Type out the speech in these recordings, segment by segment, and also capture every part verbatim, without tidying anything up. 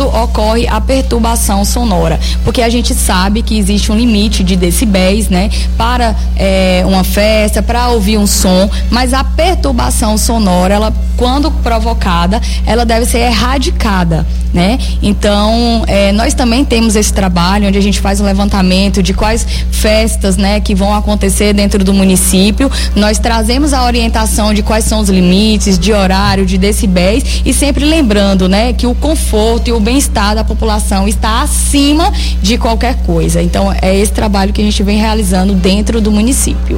quando ocorre a perturbação sonora, porque a gente sabe que existe um limite de decibéis, né, para é, uma festa, para ouvir um som, mas a perturbação sonora, ela, quando provocada, ela deve ser erradicada, né? Então, é, nós também temos esse trabalho onde a gente faz um levantamento de quais festas, né, que vão acontecer dentro do município. Nós trazemos a orientação de quais são os limites de horário, de decibéis, e sempre lembrando, né, que o conforto e o bem-estar da população está acima de qualquer coisa. Então, é esse trabalho que a gente vem realizando dentro do município.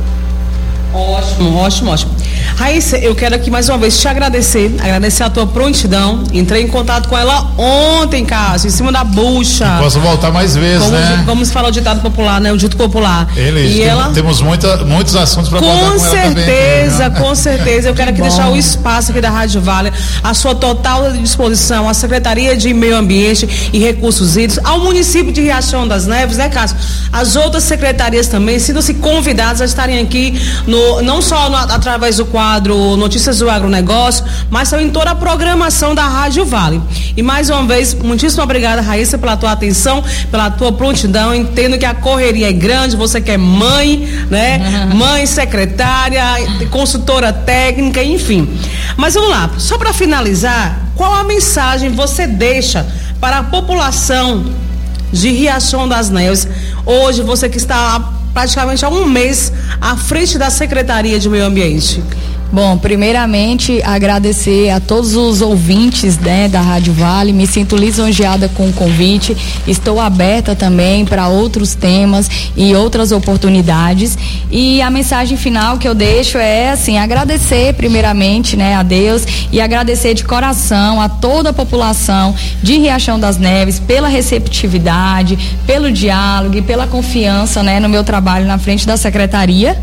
Ótimo, ótimo, ótimo. Raíssa, eu quero aqui mais uma vez te agradecer, agradecer a tua prontidão. Entrei em contato com ela ontem, Cássio, em cima da bucha. E posso voltar mais vezes, como, né? Vamos falar o ditado popular, né? O dito popular. Ele, e tem, ela... temos muita, muitos assuntos para falar com certeza, ela também. Com certeza, com certeza. Eu quero aqui bom. deixar o espaço aqui da Rádio Vale, a sua total disposição, a Secretaria de Meio Ambiente e Recursos Hídricos, ao município de Riachão das Neves, né, Cássio? As outras secretarias também, sintam-se convidadas a estarem aqui, no, não só no, através do quadro Notícias do Agronegócio, mas também em toda a programação da Rádio Vale. E mais uma vez, muitíssimo obrigada, Raíssa, pela tua atenção, pela tua prontidão. Entendo que a correria é grande, você que é mãe, né? Uhum. Mãe, secretária, consultora técnica, enfim. Mas vamos lá, só para finalizar, qual a mensagem você deixa para a população de Riachão das Neves? Hoje, você que está praticamente há um mês à frente da Secretaria de Meio Ambiente. Bom, primeiramente agradecer a todos os ouvintes, né, da Rádio Vale. Me sinto lisonjeada com o convite. Estou aberta também para outros temas e outras oportunidades. E a mensagem final que eu deixo é assim, agradecer primeiramente, né, a Deus, e agradecer de coração a toda a população de Riachão das Neves pela receptividade, pelo diálogo e pela confiança, né, no meu trabalho na frente da secretaria.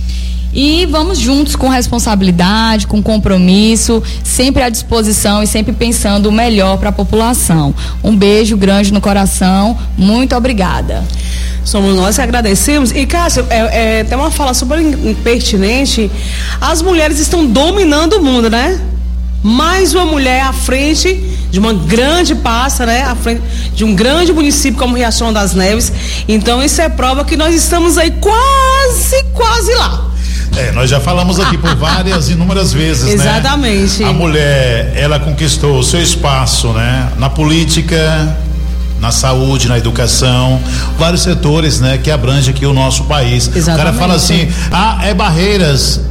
E vamos juntos com responsabilidade, com compromisso, sempre à disposição e sempre pensando o melhor para a população. Um beijo grande no coração, muito obrigada. Somos nós que agradecemos. E, Cássio, é, é, tem uma fala super pertinente. As mulheres estão dominando o mundo, né? Mais uma mulher à frente de uma grande pasta, né? À frente de um grande município como Riachão das Neves. Então, isso é prova que nós estamos aí quase, quase lá. É, nós já falamos aqui por várias, inúmeras vezes, né? Exatamente. A mulher, ela conquistou o seu espaço, né? Na política, na saúde, na educação, vários setores, né? Que abrange aqui o nosso país. Exatamente. O cara fala assim, ah, é Barreiras,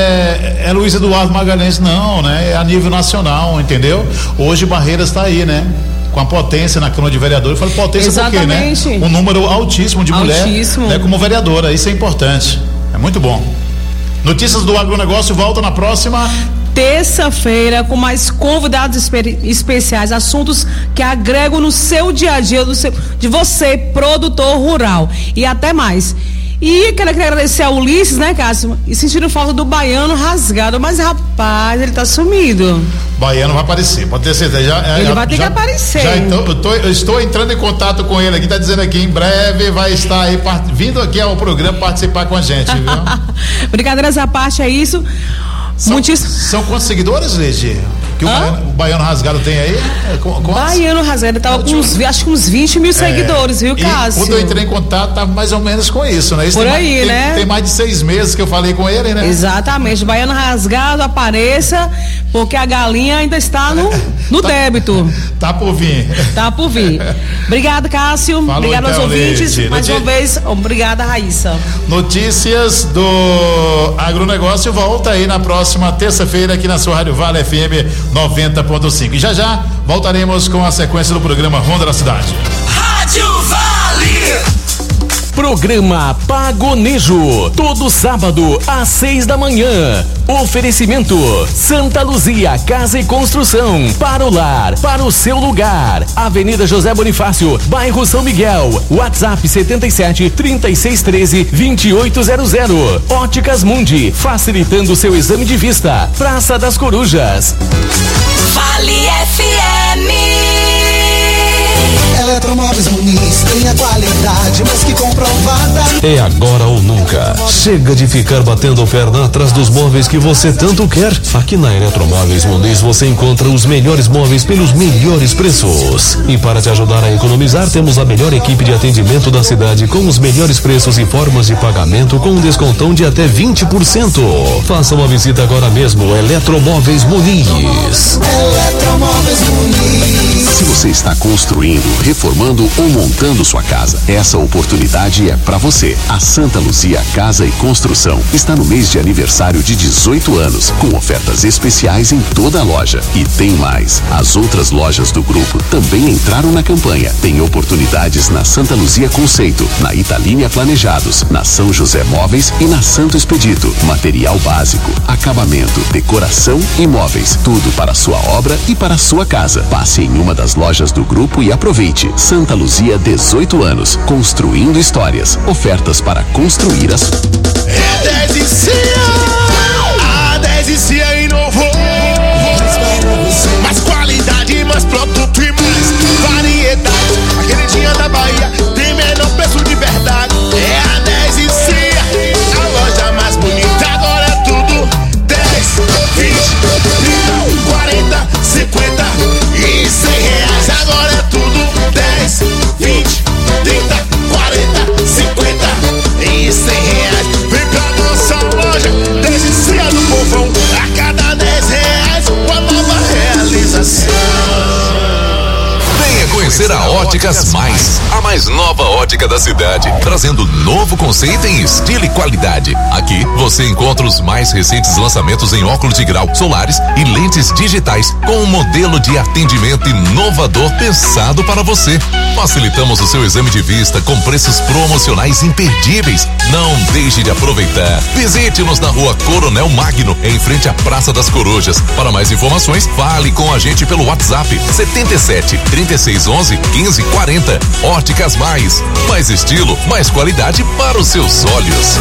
é, é Luiz Eduardo Magalhães, não, né? É a nível nacional, entendeu? Hoje Barreiras está aí, né? Com a potência na Câmara de Vereadores. Eu falo potência exatamente. Por quê, né? Um número altíssimo de altíssimo. mulher, né? Como vereadora, isso é importante, é muito bom. Notícias do Agronegócio volta na próxima terça-feira com mais convidados espe- especiais, assuntos que agregam no seu dia a dia do seu, de você, produtor rural. E até mais. E quero agradecer ao Ulisses, né, Cássio? E sentindo falta do Baiano rasgado, mas rapaz, ele tá sumido. Baiano vai aparecer, pode ter certeza. Já, ele já, vai ter já, que aparecer. Já então, eu, tô, eu estou entrando em contato com ele aqui, tá dizendo aqui, em breve vai estar aí part, vindo aqui ao programa participar com a gente, viu? Brincadeiras à parte, é isso. São, Muitíssimo... são quantos seguidores, Leide? Que o baiano, o baiano Rasgado tem aí? Quantos? Baiano Rasgado tava com uns, acho que uns vinte mil é, seguidores, viu, Cássio? Quando eu entrei em contato, tava mais ou menos com isso, né? Isso Por tem aí, mais, né? Tem, tem mais de seis meses que eu falei com ele, né? Exatamente. Baiano Rasgado, apareça, porque a galinha ainda está no, no tá, débito. Tá por vir. Tá por vir. Obrigado, Cássio. Falou, obrigado então, aos ouvintes. Leite. Mais Noti... uma vez, obrigada, Raíssa. Notícias do Agronegócio volta aí na próxima terça-feira aqui na sua Rádio Vale F M noventa ponto cinco. E já já voltaremos com a sequência do programa Ronda da Cidade. Rádio Vale. Programa Pagonejo, todo sábado às seis da manhã. Oferecimento Santa Luzia Casa e Construção, para o lar, para o seu lugar. Avenida José Bonifácio, bairro São Miguel. WhatsApp setenta e sete, trinta e seis, treze, vinte e oito zero zero. Óticas Mundi, facilitando seu exame de vista. Praça das Corujas. Vale F M. Eletromóveis Muniz tem a qualidade mais que comprovada. É agora ou nunca. Chega de ficar batendo perna atrás dos móveis que você tanto quer. Aqui na Eletromóveis Muniz você encontra os melhores móveis pelos melhores preços. E para te ajudar a economizar, temos a melhor equipe de atendimento da cidade com os melhores preços e formas de pagamento com um descontão de até vinte por cento. Faça uma visita agora mesmo. Eletromóveis Muniz. Eletromóveis Muniz. Se você está construindo, reformando ou montando sua casa, essa oportunidade é para você. A Santa Luzia Casa e Construção está no mês de aniversário de dezoito anos, com ofertas especiais em toda a loja. E tem mais. As outras lojas do grupo também entraram na campanha. Tem oportunidades na Santa Luzia Conceito, na Italínia Planejados, na São José Móveis e na Santo Expedito. Material básico, acabamento, decoração e móveis. Tudo para a sua obra e para a sua casa. Passe em uma das lojas do grupo e aproveite. Santa Luzia, dezoito anos. Construindo histórias. Ofertas para construir as... É dez e Cia! A dez e Cia inovou. Mais qualidade, mais produto e mais variedade. A queridinha da Bahia tem menor preço de verdade. É a dez e Cia, a loja mais bonita. Agora é tudo dez, vinte, trinta, quarenta, cinquenta e cem reais. Agora é tudo dez, vinte, trinta, quarenta, cinquenta e cem reais. Vem pra nossa loja, dez e Cia do povão. A cada dez reais, uma nova realização. Venha conhecer a Óticas Mais, a mais nova ótica da cidade, trazendo novo conceito em estilo e qualidade. Aqui você encontra os mais recentes lançamentos em óculos de grau, solares e lentes digitais, com um modelo de atendimento inovador pensado para você. Facilitamos o seu exame de vista com preços promocionais imperdíveis. Não deixe de aproveitar. Visite-nos na Rua Coronel Magno, em frente à Praça das Corujas. Para mais informações, fale com a gente pelo WhatsApp setenta e sete, trinta e seis, onze, quinze, quarenta. Óticas Mais. Mais estilo, mais qualidade para os seus olhos.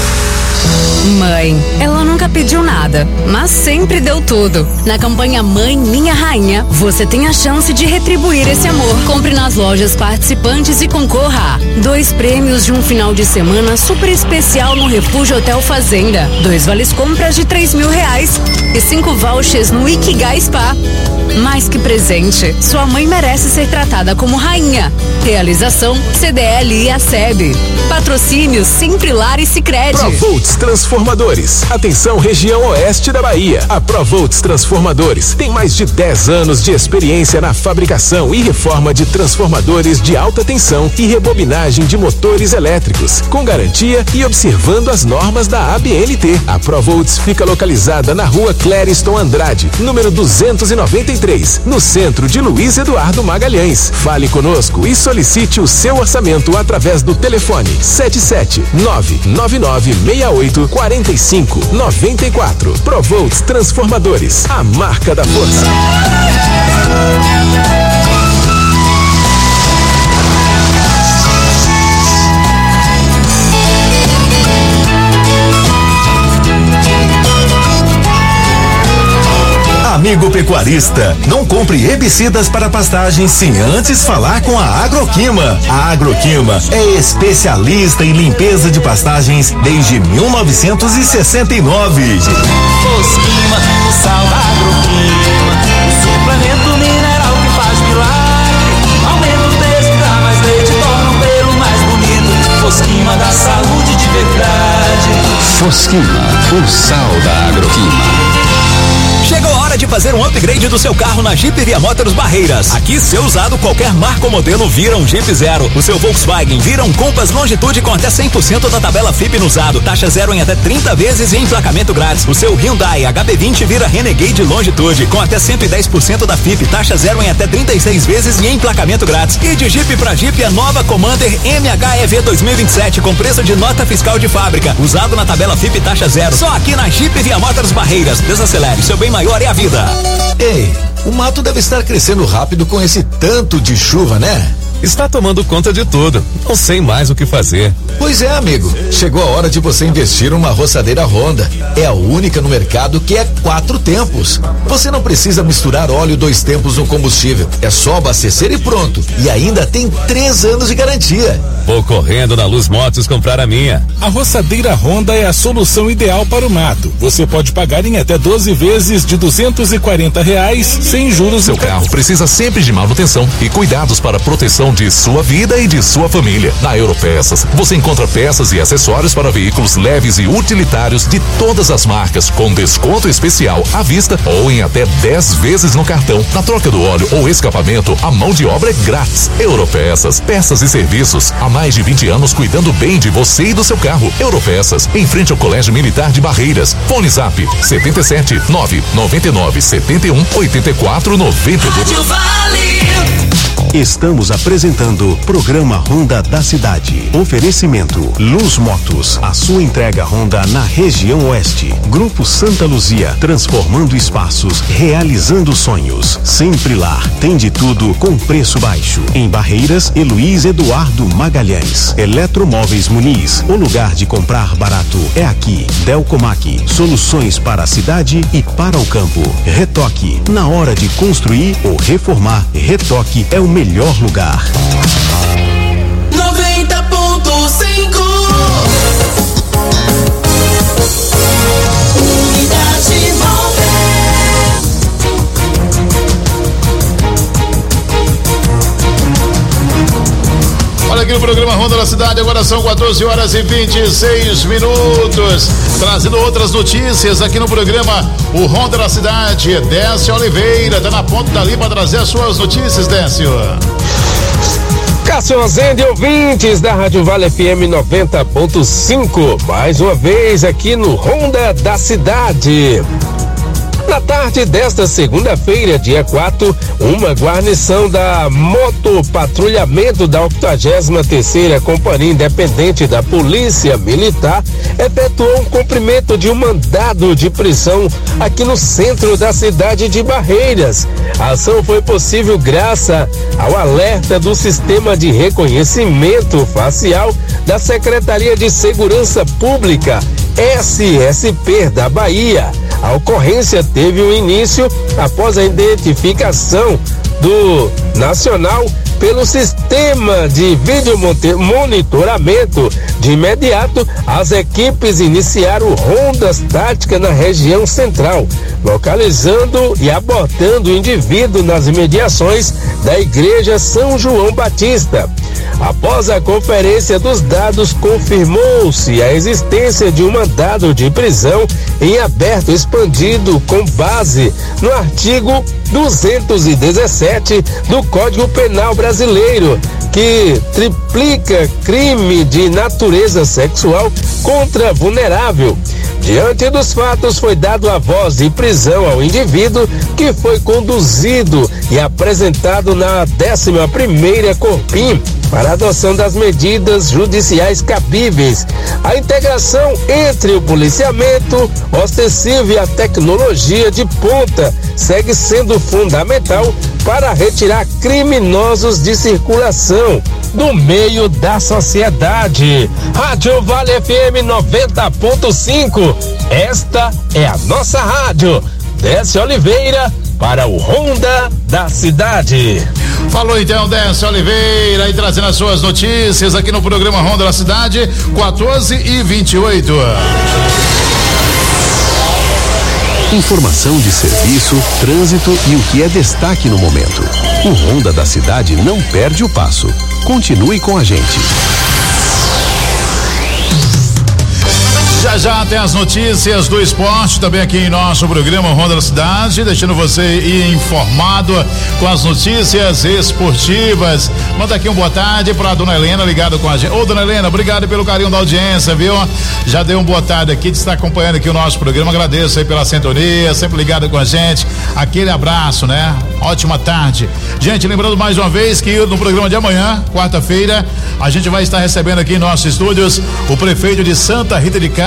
Mãe, ela nunca pediu nada, mas sempre deu tudo. Na campanha Mãe Minha Rainha, você tem a chance de retribuir esse amor. Compre nas lojas participantes e concorra a dois prêmios de um final de semana super especial no Refúgio Hotel Fazenda, dois vales compras de três mil reais e cinco vouchers no Ikigai Spa. Mais que presente, sua mãe merece ser tratada como rainha. Realização C D L e a S E B. Patrocínio Simprilar e Sicredi. Provolts Transformadores. Atenção, região oeste da Bahia. A Provolts Transformadores tem mais de dez anos de experiência na fabricação e reforma de transformadores de alta tensão e rebobinagem de motores elétricos, com garantia e observando as normas da A B N T. A Provolts fica localizada na Rua Clériston Andrade, número duzentos e noventa e três, no centro de Luiz Eduardo Magalhães. Fale conosco e solicite o seu orçamento através do telefone sete sete nove nove nove seis oito quatro cinco nove quatro. Provolts Transformadores, a marca da força. Amigo pecuarista, não compre herbicidas para pastagem sem antes falar com a Agroquima. A Agroquima é especialista em limpeza de pastagens desde mil novecentos e sessenta e nove. Fosquima, o sal da Agroquima, o suplemento mineral que faz milagre. Aumenta o peso, dá mais leite, torna o pelo mais bonito. Fosquima da saúde de verdade. Fosquima, o sal da Agroquima. Chegou a hora de fazer um upgrade do seu carro na Jeep Via Motors Barreiras. Aqui, seu usado, qualquer marca ou modelo vira um Jeep Zero. O seu Volkswagen vira um Compass Longitude com até cem por cento da tabela F I P no usado. Taxa zero em até trinta vezes e emplacamento grátis. O seu Hyundai H B vinte vira Renegade Longitude com até cento e dez por cento da F I P. Taxa zero em até trinta e seis vezes e emplacamento grátis. E de Jeep pra Jeep, a nova Commander M H E V dois mil e vinte e sete com preço de nota fiscal de fábrica. Usado na tabela F I P taxa zero. Só aqui na Jeep Via Motors Barreiras. Desacelere, seu bem maior é a vida. Ei, o mato deve estar crescendo rápido com esse tanto de chuva, né? Está tomando conta de tudo. Não sei mais o que fazer. Pois é, amigo. Chegou a hora de você investir numa roçadeira Honda. É a única no mercado que é quatro tempos. Você não precisa misturar óleo dois tempos no combustível. É só abastecer e pronto. E ainda tem três anos de garantia. Vou correndo na Luz Motos comprar a minha. A roçadeira Honda é a solução ideal para o mato. Você pode pagar em até doze vezes de duzentos e quarenta reais sem juros. Seu carro precisa sempre de manutenção e cuidados para a proteção de sua vida e de sua família. Na Europeças, você encontra peças e acessórios para veículos leves e utilitários de todas as marcas, com desconto especial à vista ou em até dez vezes no cartão. Na troca do óleo ou escapamento, a mão de obra é grátis. Europeças, peças e serviços há mais de vinte anos cuidando bem de você e do seu carro. Europeças, em frente ao Colégio Militar de Barreiras. Fone Zap setenta e sete, nove nove nove, setenta e um, oitenta e quatro, noventa e dois. Estamos apresentando Programa Honda da Cidade. Oferecimento Luz Motos, a sua entrega Honda na região oeste. Grupo Santa Luzia, transformando espaços, realizando sonhos. Sempre lá, tem de tudo com preço baixo. Em Barreiras, Heloís Eduardo Magalhães. Eletromóveis Muniz, o lugar de comprar barato é aqui. Delcomac, soluções para a cidade e para o campo. Retoque, na hora de construir ou reformar, Retoque é o melhor lugar. noventa ponto cinco Unidade móvel. Olha aqui no programa Honda da Cidade, agora são quatorze horas e vinte e seis minutos. Trazendo outras notícias aqui no programa O Honda da Cidade. Décio Oliveira tá na ponta dali para trazer as suas notícias, Décio. Cássio Azende, ouvintes da Rádio Vale F M noventa ponto cinco, mais uma vez aqui no Honda da Cidade. Na tarde desta segunda-feira, dia quatro, uma guarnição da Motopatrulhamento da octagésima terceira Companhia Independente da Polícia Militar efetuou um cumprimento de um mandado de prisão aqui no centro da cidade de Barreiras. A ação foi possível graças ao alerta do Sistema de Reconhecimento Facial da Secretaria de Segurança Pública, S S P da Bahia. A ocorrência teve um início após a identificação do Nacional pelo sistema de vídeo monitoramento. De imediato, as equipes iniciaram rondas táticas na região central, localizando e abordando o indivíduo nas imediações da Igreja São João Batista. Após a conferência dos dados, confirmou-se a existência de um mandado de prisão em aberto expandido com base no artigo duzentos e dezessete do Código Penal Brasileiro, que triplica crime de natureza sexual contra vulnerável. Diante dos fatos, foi dado a voz de prisão ao indivíduo, que foi conduzido e apresentado na décima primeira Corpim para a adoção das medidas judiciais cabíveis. A integração entre o policiamento ostensivo e a tecnologia de ponta segue sendo fundamental para retirar criminosos de circulação do meio da sociedade. Rádio Vale F M noventa ponto cinco, esta é a nossa rádio. Décio Oliveira para o Honda da Cidade. Falou então, Décio Oliveira, aí trazendo as suas notícias aqui no programa Honda da Cidade, quatorze e vinte e oito. Informação de serviço, trânsito e o que é destaque no momento. O Honda da Cidade não perde o passo. Continue com a gente. Já já tem as notícias do esporte também aqui em nosso programa Honda da Cidade, deixando você ir informado com as notícias esportivas. Manda aqui um boa tarde pra dona Helena ligada com a gente. Ô, dona Helena, obrigado pelo carinho da audiência, viu? Já deu um boa tarde aqui, de estar acompanhando aqui o nosso programa. Agradeço aí pela sintonia, sempre ligado com a gente. Aquele abraço, né? Ótima tarde. Gente, lembrando mais uma vez que no programa de amanhã, quarta-feira, a gente vai estar recebendo aqui em nossos estúdios o prefeito de Santa Rita de Cássia,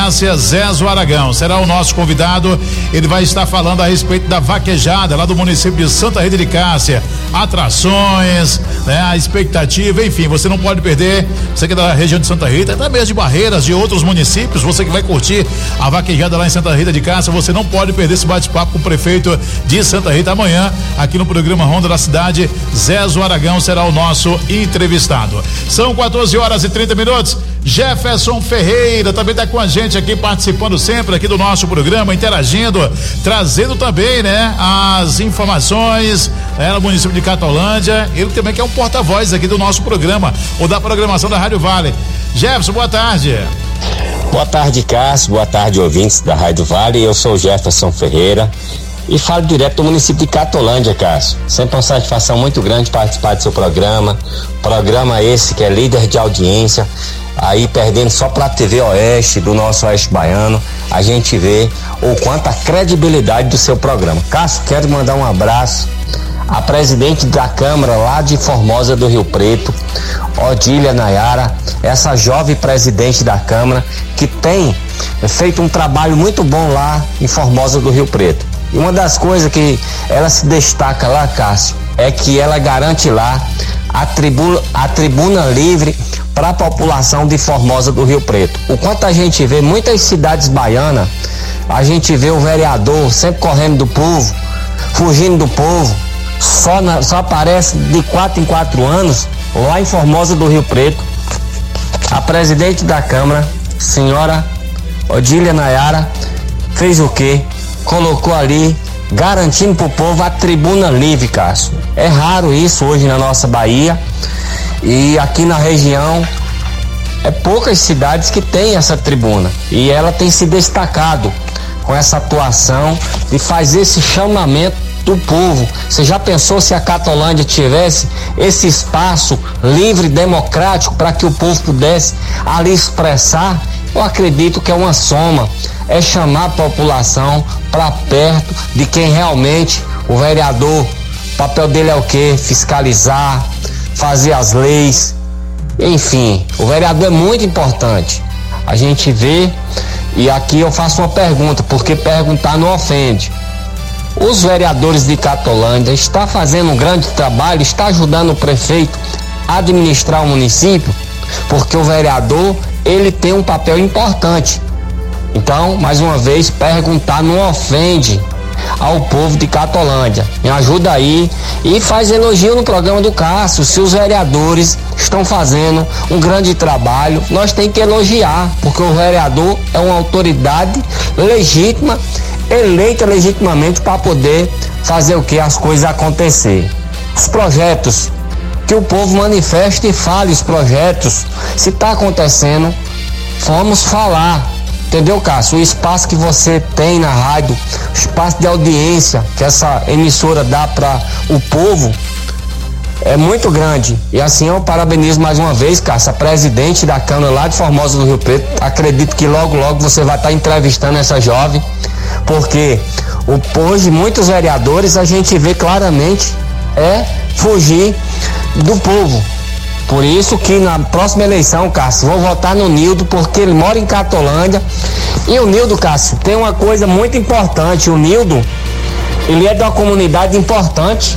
Cássia Zezo Aragão. Será o nosso convidado. Ele vai estar falando a respeito da vaquejada lá do município de Santa Rita de Cássia. Atrações, né? A expectativa, enfim, você não pode perder. Você que é da região de Santa Rita, até mesmo de Barreiras, de outros municípios, você que vai curtir a vaquejada lá em Santa Rita de Cássia, você não pode perder esse bate-papo com o prefeito de Santa Rita amanhã, aqui no programa Ronda da Cidade. Zezo Aragão será o nosso entrevistado. São quatorze horas e trinta minutos. Jefferson Ferreira também está com a gente aqui, participando sempre aqui do nosso programa, interagindo, trazendo também, né, as informações, né, no município de Catolândia. Ele também que é um porta-voz aqui do nosso programa, ou da programação da Rádio Vale. Jefferson, boa tarde. Boa tarde, Cássio. Boa tarde, ouvintes da Rádio Vale. Eu sou o Jefferson Ferreira e falo direto do município de Catolândia, Cássio. Sempre uma satisfação muito grande participar do seu programa. Programa esse que é líder de audiência. Aí perdendo só pra T V Oeste, do nosso Oeste Baiano, a gente vê o quanto a credibilidade do seu programa. Cássio, quero mandar um abraço à presidente da Câmara lá de Formosa do Rio Preto, Odília Nayara, essa jovem presidente da Câmara que tem feito um trabalho muito bom lá em Formosa do Rio Preto. E uma das coisas que ela se destaca lá, Cássio, é que ela garante lá a tribuna, a tribuna livre para a população de Formosa do Rio Preto. O quanto a gente vê muitas cidades baianas, a gente vê o vereador sempre correndo do povo, fugindo do povo, só, na, só aparece de quatro em quatro anos lá em Formosa do Rio Preto. A presidente da Câmara, senhora Odília Nayara, fez o quê? Colocou ali, garantindo pro povo a tribuna livre, Cássio. É raro isso hoje na nossa Bahia. E aqui na região é poucas cidades que tem essa tribuna, e ela tem se destacado com essa atuação de fazer esse chamamento do povo. Você já pensou se a Catolândia tivesse esse espaço livre, democrático, para que o povo pudesse ali expressar? Eu acredito que é uma soma, é chamar a população para perto de quem realmente o vereador, o papel dele é o quê? Fiscalizar, fazer as leis, enfim, o vereador é muito importante. A gente vê, e aqui eu faço uma pergunta, porque perguntar não ofende. Os vereadores de Catolândia estão fazendo um grande trabalho, está ajudando o prefeito a administrar o município, porque o vereador, ele tem um papel importante. Então, mais uma vez, perguntar não ofende ao povo de Catolândia. Me ajuda aí e faz elogio no programa do Cássio. Se os vereadores estão fazendo um grande trabalho, nós tem que elogiar, porque o vereador é uma autoridade legítima, eleita legitimamente para poder fazer o que? As coisas acontecer. Os projetos, que o povo manifeste e fale os projetos. Se está acontecendo, vamos falar. Entendeu, Cássio? O espaço que você tem na rádio, o espaço de audiência que essa emissora dá para o povo é muito grande. E assim eu parabenizo mais uma vez, Cássio, a presidente da Câmara lá de Formosa do Rio Preto. Acredito que logo, logo você vai estar entrevistando essa jovem, porque hoje muitos vereadores a gente vê claramente é fugir do povo. Por isso que na próxima eleição, Cássio, vou votar no Nildo, porque ele mora em Catolândia. E o Nildo, Cássio, tem uma coisa muito importante. O Nildo, ele é de uma comunidade importante,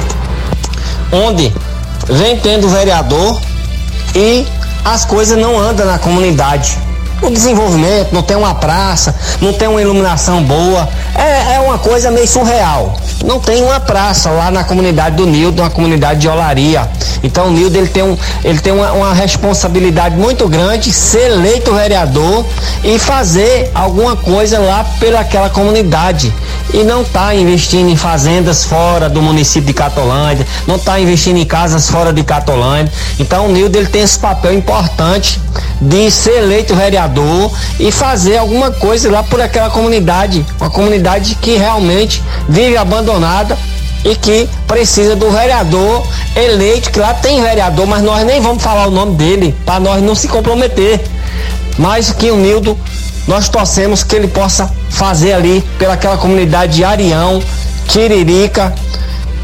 onde vem tendo vereador e as coisas não andam na comunidade. O desenvolvimento, não tem uma praça, não tem uma iluminação boa, é, é uma coisa meio surreal. Não tem uma praça lá na comunidade do Nildo, uma comunidade de Olaria. Então o Nildo, ele tem, um, ele tem uma, uma responsabilidade muito grande, ser eleito vereador e fazer alguma coisa lá pelaquela comunidade. E não está investindo em fazendas fora do município de Catolândia, não está investindo em casas fora de Catolândia. Então o Nildo, ele tem esse papel importante de ser eleito vereador e fazer alguma coisa lá por aquela comunidade, uma comunidade que realmente vive abandonada e que precisa do vereador eleito, que lá tem vereador, mas nós nem vamos falar o nome dele, para nós não se comprometer. Mas que o Nildo, nós torcemos que ele possa fazer ali pelaquela comunidade de Arião, Tiririca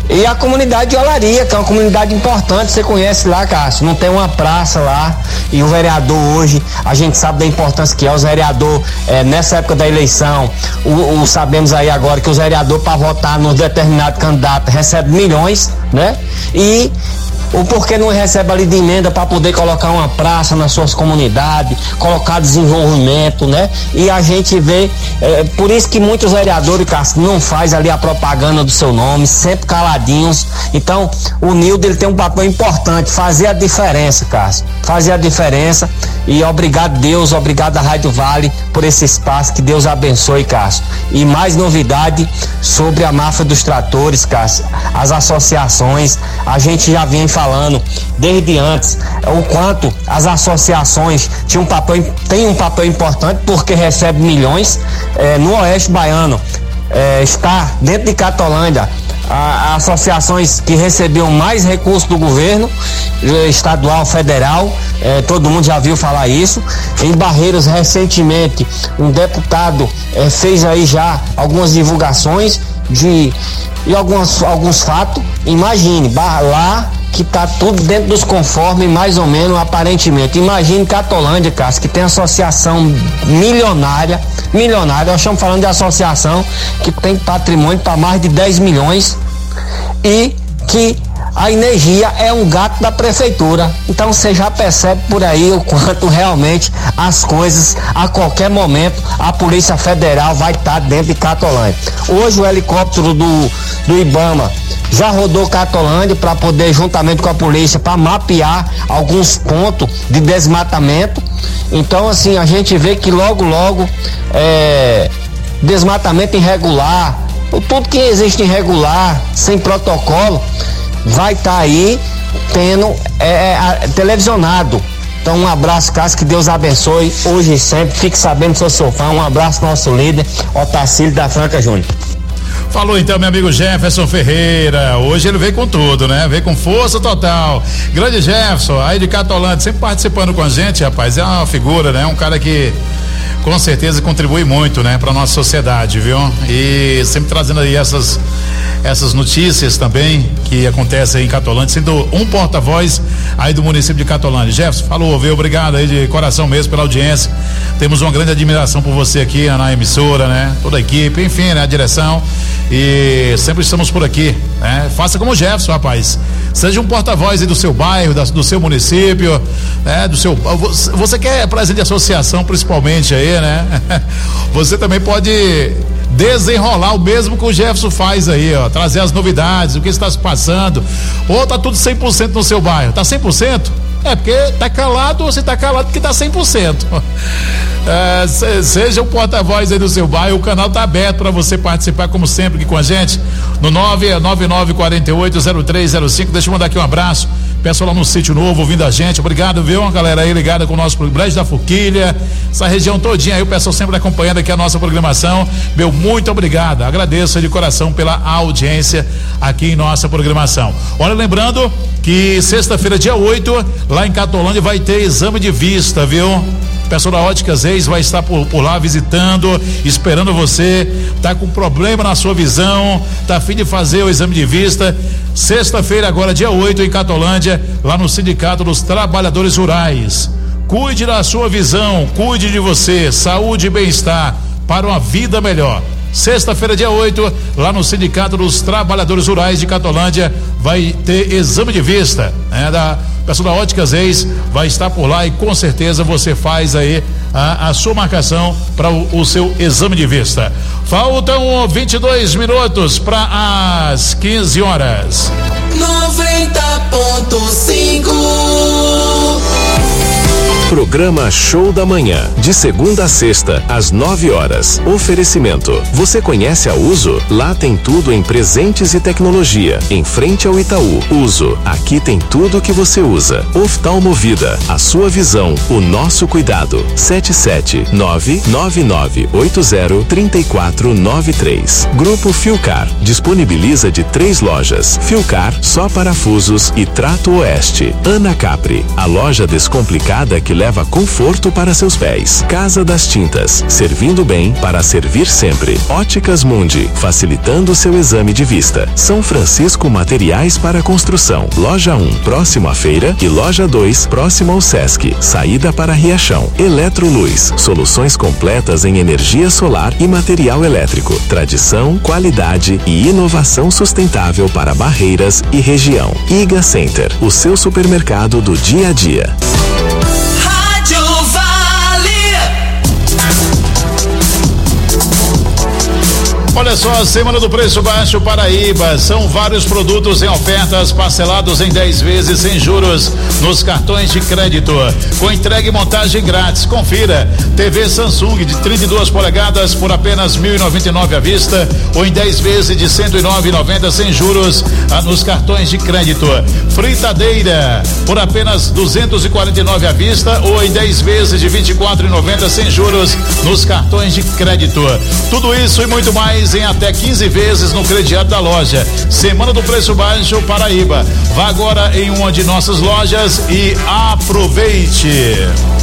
E a comunidade de Olaria, que é uma comunidade importante, você conhece lá, Cássio, não tem uma praça lá, e o vereador hoje, a gente sabe da importância que é, os vereador, é, nessa época da eleição, o, o, sabemos aí agora que os vereadores para votar num determinado candidato recebe milhões, né? E o porquê não recebe ali de emenda para poder colocar uma praça nas suas comunidades, colocar desenvolvimento, né? E a gente vê, é, por isso que muitos vereadores, Cássio, não faz ali a propaganda do seu nome, sempre caladinhos. Então, o Nildo, ele tem um papel importante, fazer a diferença, Cássio, fazer a diferença. E obrigado, Deus, obrigado a Rádio Vale por esse espaço, que Deus abençoe, Cássio. E mais novidade sobre a máfia dos tratores, Cássio, as associações, a gente já vem falando desde antes o quanto as associações tinham um papel, tem um papel importante, porque recebe milhões, eh, no Oeste Baiano, eh, está dentro de Catolândia a, a associações que recebiam mais recursos do governo estadual, federal, eh, todo mundo já viu falar isso. Em Barreiros, recentemente, um deputado eh, fez aí já algumas divulgações de, de algumas, alguns fatos. Imagine, lá que tá tudo dentro dos conformes, mais ou menos, aparentemente. Imagine Catolândia, Cássio, que tem associação milionária, milionária, nós estamos falando de associação que tem patrimônio para mais de dez milhões e que a energia é um gato da prefeitura. Então você já percebe por aí o quanto realmente as coisas, a qualquer momento, a Polícia Federal vai estar dentro de Catolândia. Hoje o helicóptero do, do Ibama já rodou Catolândia para poder, juntamente com a polícia, para mapear alguns pontos de desmatamento. Então, assim, a gente vê que logo, logo, é, desmatamento irregular, tudo que existe irregular, sem protocolo, vai estar tá aí tendo é, é, televisionado. Então, um abraço, Cássio, que Deus abençoe hoje e sempre. Fique sabendo que eu sou fã. Um abraço, nosso líder, Otacílio da Franca Júnior. Falou então meu amigo Jefferson Ferreira, hoje ele veio com tudo, né? Veio com força total. Grande Jefferson, aí de Catolândia, sempre participando com a gente, rapaz, é uma figura, né? Um cara que com certeza contribui muito, né? Pra nossa sociedade, viu? E sempre trazendo aí essas essas notícias também que acontecem em Catolândia, sendo um porta-voz aí do município de Catolândia. Jefferson, falou, viu? Obrigado aí de coração mesmo pela audiência. Temos uma grande admiração por você aqui na emissora, né? Toda a equipe, enfim, né? A direção. E sempre estamos por aqui, né? Faça como o Jefferson, rapaz. Seja um porta-voz aí do seu bairro, da, do seu município, né? Do seu, você quer presidente de associação, principalmente aí, né? Você também pode desenrolar o mesmo que o Jefferson faz aí, ó, trazer as novidades, o que está se passando. Ou tá tudo cem por cento no seu bairro? Tá cem por cento? É, porque tá calado, você tá calado porque tá cem por cento. É, se, seja o porta-voz aí do seu bairro, o canal tá aberto para você participar, como sempre, aqui com a gente, no nove nove nove quatro oito zero três zero cinco. Deixa eu mandar aqui um abraço, pessoal lá no Sítio Novo ouvindo a gente, obrigado, viu, uma galera aí ligada com o nosso Brejo da Forquilha, essa região todinha aí, o pessoal sempre acompanhando aqui a nossa programação, meu, muito obrigado, agradeço de coração pela audiência aqui em nossa programação. Olha, lembrando que sexta-feira, dia oito, lá em Catolândia vai ter exame de vista, viu? O pessoal da Óticas Reis vai estar por, por lá visitando, esperando você, tá com problema na sua visão, tá a fim de fazer o exame de vista. Sexta-feira, agora dia oito, em Catolândia, lá no Sindicato dos Trabalhadores Rurais. Cuide da sua visão, cuide de você, saúde e bem-estar para uma vida melhor. Sexta-feira, dia oito, lá no Sindicato dos Trabalhadores Rurais de Catolândia, vai ter exame de vista, né? Da pessoa da Óticas Reis vai estar por lá e com certeza você faz aí a, a sua marcação para o, o seu exame de vista. Faltam vinte e dois minutos para as quinze horas. noventa ponto cinco. Programa Show da Manhã, de segunda a sexta, às nove horas. Oferecimento. Você conhece a Uso? Lá tem tudo em presentes e tecnologia. Em frente ao Itaú. Uso. Aqui tem tudo que você usa. Oftalmovida. A sua visão, o nosso cuidado. sete sete nove nove nove oito zero três quatro nove três. Grupo Filcar. Disponibiliza de três lojas. Filcar, só parafusos e Trato Oeste. Ana Capri. A loja descomplicada que leva leva conforto para seus pés. Casa das Tintas, servindo bem para servir sempre. Óticas Mundi, facilitando seu exame de vista. São Francisco Materiais para Construção. Loja um, próximo à feira, e Loja dois, próximo ao Sesc. Saída para Riachão. Eletroluz, soluções completas em energia solar e material elétrico. Tradição, qualidade e inovação sustentável para Barreiras e região. Iga Center, o seu supermercado do dia a dia. Rádio Vale. Olha só, Semana do Preço Baixo Paraíba. São vários produtos em ofertas, parcelados em dez vezes sem juros nos cartões de crédito, com entrega e montagem grátis. Confira: T V Samsung de trinta e duas polegadas por apenas mil e noventa e nove à vista, ou em dez vezes de cento e nove reais e noventa centavos sem juros ah, nos cartões de crédito. Fritadeira por apenas duzentos e quarenta e nove reais à vista, ou em dez vezes de vinte e quatro reais e noventa centavos sem juros nos cartões de crédito. Tudo isso e muito mais em até quinze vezes no crediário da loja. Semana do Preço Baixo Paraíba. Vá agora em uma de nossas lojas e aproveite.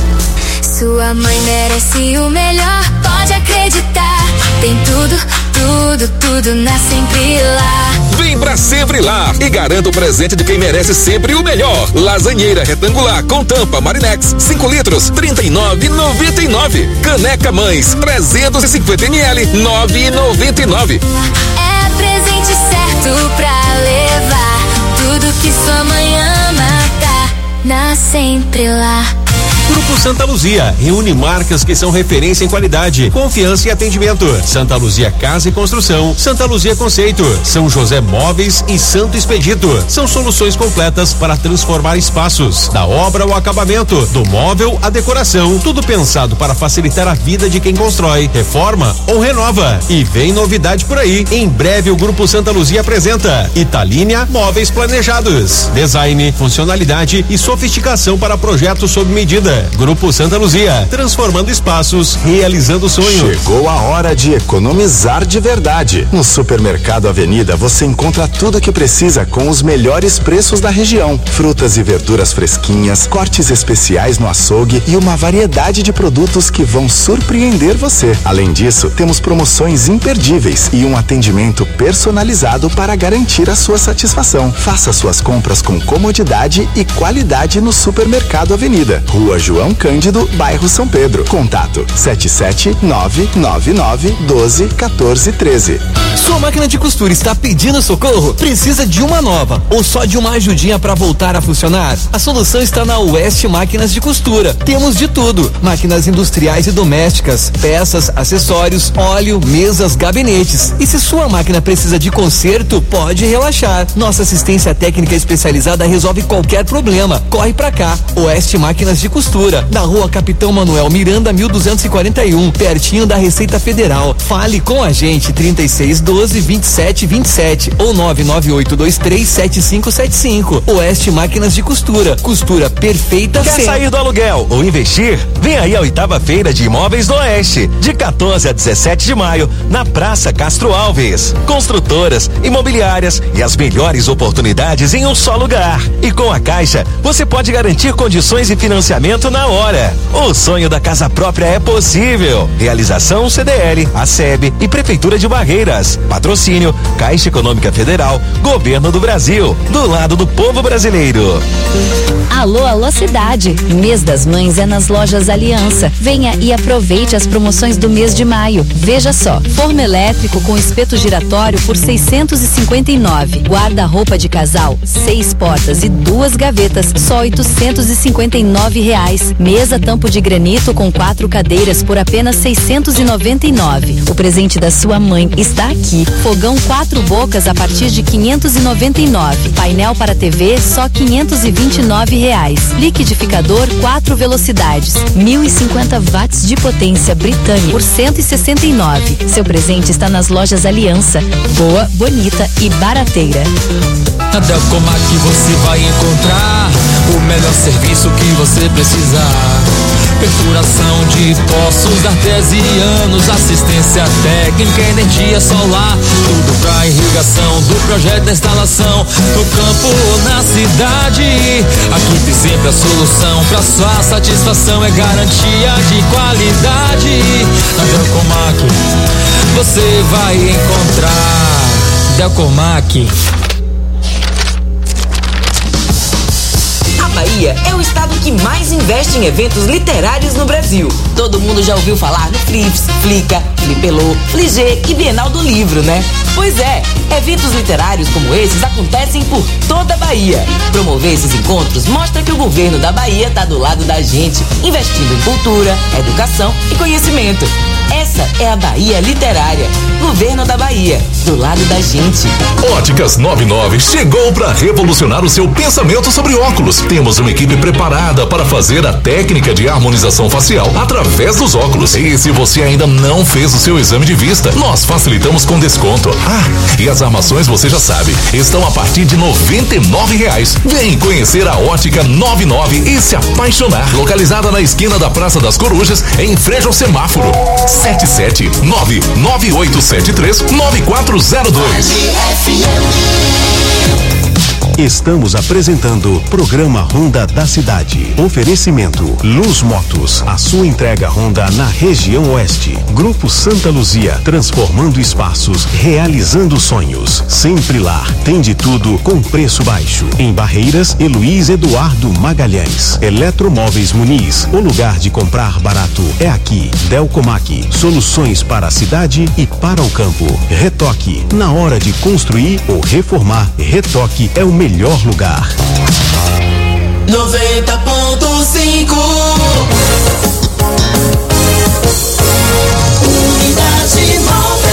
Sua mãe merece o melhor, pode acreditar. Tem tudo, tudo, tudo na Sempre Lá. Vem pra Sempre Lá e garanta o presente de quem merece sempre o melhor. Lasanheira retangular com tampa Marinex, cinco litros, trinta e nove reais e noventa e nove centavos. Caneca Mães, trezentos e cinquenta mililitros, nove reais e noventa e nove centavos. É presente certo pra levar. Tudo que sua mãe ama tá na Sempre Lá. Grupo Santa Luzia reúne marcas que são referência em qualidade, confiança e atendimento. Santa Luzia Casa e Construção, Santa Luzia Conceito, São José Móveis e Santo Expedito. São soluções completas para transformar espaços, da obra ao acabamento, do móvel à decoração, tudo pensado para facilitar a vida de quem constrói, reforma ou renova. E vem novidade por aí. Em breve o Grupo Santa Luzia apresenta Italínia Móveis Planejados, design, funcionalidade e sofisticação para projetos sob medida. Grupo Santa Luzia, transformando espaços, realizando sonhos. Chegou a hora de economizar de verdade. No Supermercado Avenida você encontra tudo o que precisa com os melhores preços da região. Frutas e verduras fresquinhas, cortes especiais no açougue e uma variedade de produtos que vão surpreender você. Além disso, temos promoções imperdíveis e um atendimento personalizado para garantir a sua satisfação. Faça suas compras com comodidade e qualidade no Supermercado Avenida. Rua João Cândido, bairro São Pedro. Contato sete sete nove nove nove um dois um quatro um três. Sua máquina de costura está pedindo socorro? Precisa de uma nova ou só de uma ajudinha para voltar a funcionar? A solução está na West Máquinas de Costura. Temos de tudo: máquinas industriais e domésticas, peças, acessórios, óleo, mesas, gabinetes. E se sua máquina precisa de conserto, pode relaxar. Nossa assistência técnica especializada resolve qualquer problema. Corre pra cá. West Máquinas de Costura, na Rua Capitão Manuel Miranda, mil duzentos e quarenta e um, pertinho da Receita Federal. Fale com a gente, trinta e seis, doze, vinte e sete, vinte e sete ou nove nove oito dois três sete cinco sete cinco. Oeste Máquinas de Costura, costura perfeita. Quer sempre. sair do aluguel ou investir? Vem aí a oitava feira de imóveis do Oeste, de quatorze a dezessete de maio, na Praça Castro Alves. Construtoras, imobiliárias e as melhores oportunidades em um só lugar. E com a Caixa, você pode garantir condições e financiamento na hora. O sonho da casa própria é possível. Realização C D L, A S E B e Prefeitura de Barreiras. Patrocínio Caixa Econômica Federal, Governo do Brasil, do lado do povo brasileiro. Alô, alô cidade. Mês das Mães é nas lojas Aliança. Venha e aproveite as promoções do mês de maio. Veja só: forno elétrico com espeto giratório por seiscentos e cinquenta e nove. Guarda-roupa de casal, seis portas e duas gavetas, só oitocentos e cinquenta e nove reais. Mesa tampo de granito com quatro cadeiras por apenas seiscentos e noventa e nove. O presente da sua mãe está aqui. Fogão quatro bocas a partir de quinhentos e noventa e nove. Painel para T V só quinhentos e vinte e nove reais. Liquidificador quatro velocidades, mil e cinquenta watts de potência Britânia por cento e sessenta e nove. Seu presente está nas lojas Aliança. Boa, bonita e barateira. Na Delcomac você vai encontrar o melhor serviço que você precisar. Perfuração de poços artesianos, assistência técnica, energia solar, tudo pra irrigação, do projeto da instalação, no campo ou na cidade. Aqui tem sempre a solução pra sua satisfação é garantia de qualidade. Na Delcomac você vai encontrar. Delcomac. A Bahia é o estado que mais investe em eventos literários no Brasil. Todo mundo já ouviu falar no Flips, Flica, Flipelô, Fligê e Bienal do Livro, né? Pois é, eventos literários como esses acontecem por toda a Bahia. Promover esses encontros mostra que o governo da Bahia está do lado da gente, investindo em cultura, educação e conhecimento. Essa é a Bahia Literária. Governo da Bahia, do lado da gente. Óticas noventa e nove chegou para revolucionar o seu pensamento sobre óculos. Temos uma equipe preparada para fazer a técnica de harmonização facial através dos óculos. E se você ainda não fez o seu exame de vista, nós facilitamos com desconto. Ah, e as armações você já sabe, estão a partir de noventa e nove reais. Vem conhecer a Ótica noventa e nove e se apaixonar. Localizada na esquina da Praça das Corujas, em frente ao semáforo. sete sete nove nove oito sete três nove quatro zero dois. Estamos apresentando Programa Honda da Cidade. Oferecimento Luz Motos, a sua entrega Honda na região oeste. Grupo Santa Luzia, transformando espaços, realizando sonhos. Sempre lá, tem de tudo com preço baixo. Em Barreiras, Heloís Eduardo Magalhães. Eletromóveis Muniz, o lugar de comprar barato é aqui. Delcomac, soluções para a cidade e para o campo. Retoque, na hora de construir ou reformar, Retoque é o melhor melhor lugar. noventa ponto cinco Unidade móvel.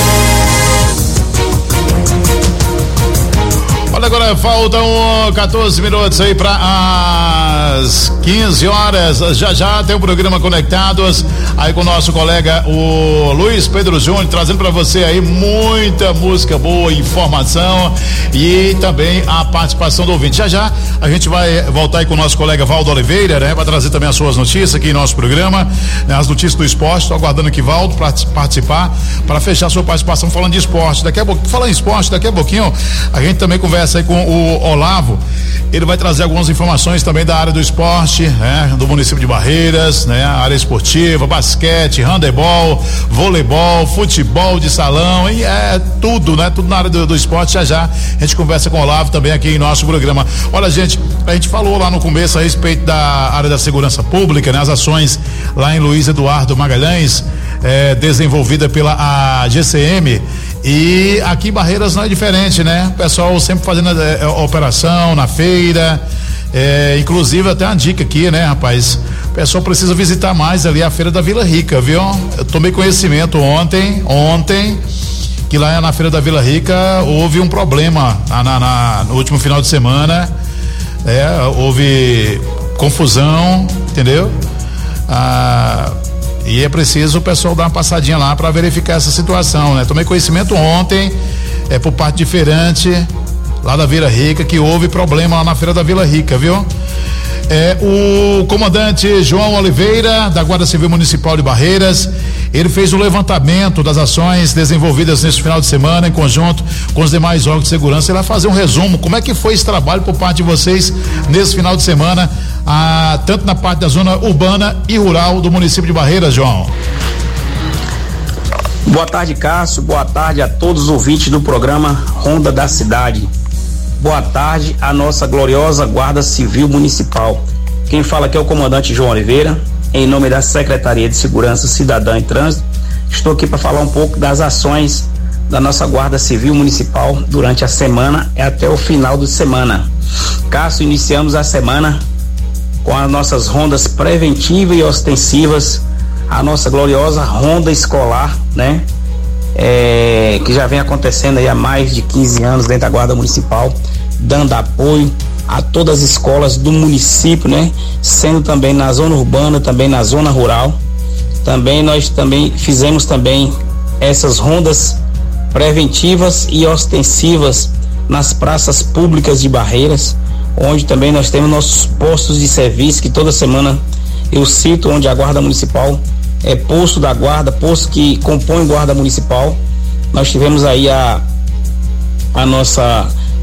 Olha, agora faltam quatorze minutos aí para as quinze horas. Já já tem um programa Conectados aí com o nosso colega o Luiz Pedro Júnior, trazendo para você aí muita música boa, informação e também a participação do ouvinte. Já já a gente vai voltar aí com o nosso colega Valdo Oliveira, né? Vai trazer também as suas notícias aqui em nosso programa, né? As notícias do esporte. Estou aguardando aqui Valdo para participar, para fechar a sua participação falando de esporte. Daqui a pouco, falando em esporte, daqui a pouquinho a gente também conversa aí com o Olavo. Ele vai trazer algumas informações também da área do esporte, né? Do município de Barreiras, né? A área esportiva, basquete, handebol, voleibol, futebol de salão, e é tudo, né? Tudo na área do, do esporte. Já já a gente conversa com o Olavo também aqui em nosso programa. Olha, gente, a gente falou lá no começo a respeito da área da segurança pública, né? As ações lá em Luiz Eduardo Magalhães, é, desenvolvida pela a G C M. E aqui em Barreiras não é diferente, né? O pessoal sempre fazendo é, operação na feira, é, inclusive até uma dica aqui, né, rapaz? O pessoal precisa visitar mais ali a feira da Vila Rica, viu? Eu tomei conhecimento ontem, ontem, que lá na feira da Vila Rica houve um problema na, na, na, no último final de semana, é, houve confusão, entendeu? Ah, E é preciso o pessoal dar uma passadinha lá para verificar essa situação, né? Tomei conhecimento ontem, é por parte de feirante lá da Vila Rica, que houve problema lá na feira da Vila Rica, viu? É, o comandante João Oliveira, da Guarda Civil Municipal de Barreiras, ele fez o levantamento das ações desenvolvidas nesse final de semana em conjunto com os demais órgãos de segurança. Ele vai fazer um resumo, como é que foi esse trabalho por parte de vocês nesse final de semana, ah, tanto na parte da zona urbana e rural do município de Barreiras, João. Boa tarde, Cássio, boa tarde a todos os ouvintes do programa Honda da Cidade. Boa tarde à nossa gloriosa Guarda Civil Municipal. Quem fala aqui é o comandante João Oliveira, em nome da Secretaria de Segurança Cidadã e Trânsito. Estou aqui para falar um pouco das ações da nossa Guarda Civil Municipal durante a semana e até o final de semana. Cássio, iniciamos a semana com as nossas rondas preventivas e ostensivas, a nossa gloriosa ronda escolar, né? É, que já vem acontecendo aí há mais de quinze anos dentro da Guarda Municipal, dando apoio a todas as escolas do município, né? Sendo também na zona urbana, também na zona rural. Também nós também fizemos também essas rondas preventivas e ostensivas nas praças públicas de Barreiras, onde também nós temos nossos postos de serviço, que toda semana eu cito, onde a Guarda Municipal é posto da guarda, posto que compõe guarda municipal. Nós tivemos aí a, a nossa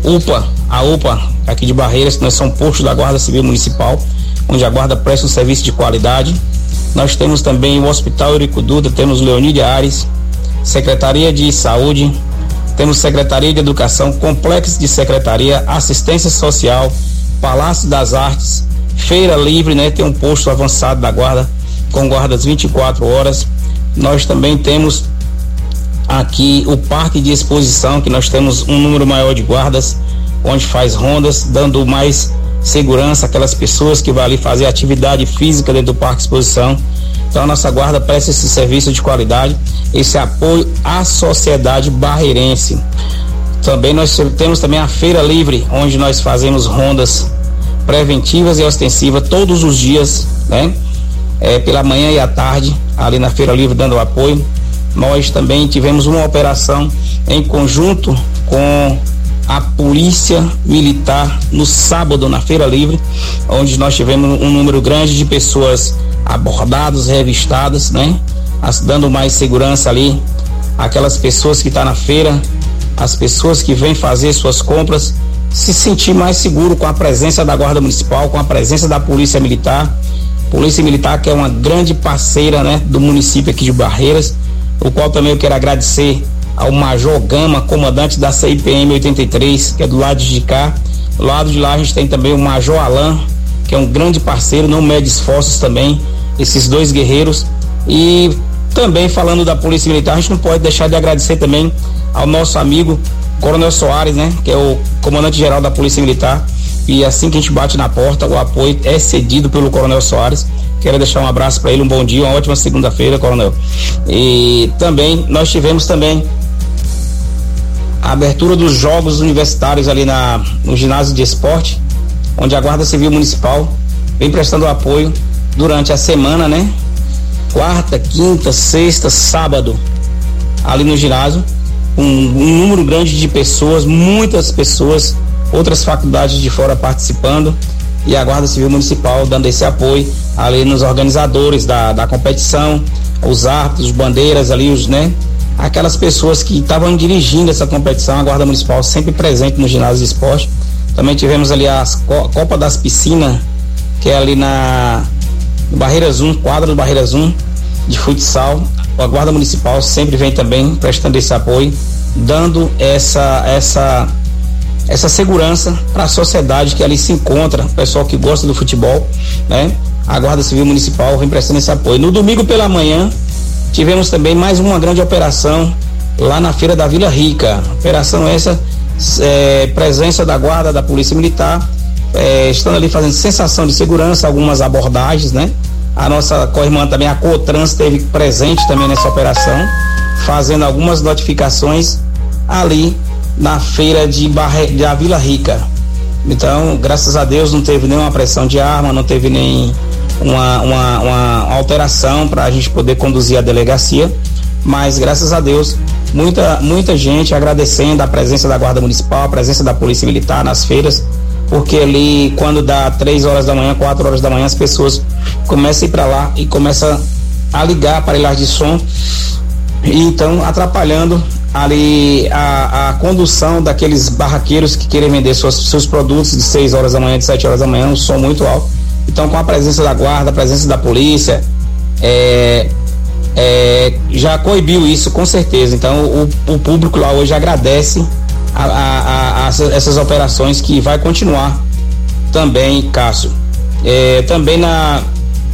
U P A, a U P A aqui de Barreiras, que nós somos postos da Guarda Civil Municipal, onde a guarda presta um serviço de qualidade. Nós temos também o Hospital Eurico Dutra, temos Leonide Ares, Secretaria de Saúde, temos Secretaria de Educação, Complexo de Secretaria, Assistência Social, Palácio das Artes, Feira Livre, né? Tem um posto avançado da guarda, com guardas vinte e quatro horas. Nós também temos aqui o Parque de Exposição, que nós temos um número maior de guardas, onde faz rondas, dando mais segurança àquelas pessoas que vão ali fazer atividade física dentro do Parque de Exposição. Então a nossa guarda presta esse serviço de qualidade, esse apoio à sociedade barreirense. Também nós temos também a Feira Livre, onde nós fazemos rondas preventivas e ostensivas todos os dias, né? É, pela manhã e à tarde, ali na Feira Livre dando apoio. Nós também tivemos uma operação em conjunto com a Polícia Militar no sábado na Feira Livre, onde nós tivemos um número grande de pessoas abordadas, revistadas, né? As, dando mais segurança ali aquelas pessoas que estão tá na feira, as pessoas que vêm fazer suas compras, se sentir mais seguro com a presença da Guarda Municipal, com a presença da Polícia Militar. Polícia Militar, que é uma grande parceira, né, do município aqui de Barreiras, o qual também eu quero agradecer ao Major Gama, comandante da C I P M oitenta e três, que é do lado de cá. Do lado de lá a gente tem também o Major Alain, que é um grande parceiro, não mede esforços também, esses dois guerreiros. E também falando da Polícia Militar, a gente não pode deixar de agradecer também ao nosso amigo Coronel Soares, né, que é o comandante geral da Polícia Militar. E assim que a gente bate na porta, o apoio é cedido pelo Coronel Soares. Quero deixar um abraço para ele, um bom dia, uma ótima segunda-feira, Coronel. E também nós tivemos também a abertura dos jogos universitários ali na, no ginásio de esporte, onde a Guarda Civil Municipal vem prestando apoio durante a semana, né? Quarta, quinta, sexta, sábado, ali no ginásio, um, um número grande de pessoas, muitas pessoas, outras faculdades de fora participando, e a Guarda Civil Municipal dando esse apoio ali nos organizadores da, da competição, os árbitros, os bandeiras ali, os, né? Aquelas pessoas que estavam dirigindo essa competição, a Guarda Municipal sempre presente no ginásio de esporte. Também tivemos ali a Copa das Piscinas, que é ali na Barreiras um, quadra do Barreiras um, de futsal. A Guarda Municipal sempre vem também prestando esse apoio, dando essa essa essa segurança para a sociedade que ali se encontra, o pessoal que gosta do futebol, né? A Guarda Civil Municipal vem prestando esse apoio. No domingo pela manhã tivemos também mais uma grande operação lá na Feira da Vila Rica. Operação essa, é, presença da Guarda, da Polícia Militar, é, estando ali fazendo sensação de segurança, algumas abordagens, né? A nossa co-irmã também, a Cotrans, esteve presente também nessa operação, fazendo algumas notificações ali na feira de Barre... da Vila Rica. Então, graças a Deus, não teve nenhuma pressão de arma, não teve nem uma, uma, uma alteração para a gente poder conduzir a delegacia, mas graças a Deus, muita, muita gente agradecendo a presença da Guarda Municipal, a presença da Polícia Militar nas feiras, porque ali, quando dá três horas da manhã, quatro horas da manhã, as pessoas começam a ir para lá e começam a ligar aparelhagem de som, e então atrapalhando ali a, a condução daqueles barraqueiros que querem vender suas, seus produtos de seis horas da manhã, de sete horas da manhã, um som muito alto. Então, com a presença da guarda, a presença da polícia, é, é, já coibiu isso, com certeza. Então, o, o público lá hoje agradece a, a, a, a essas operações, que vai continuar também, Cássio. É, também na,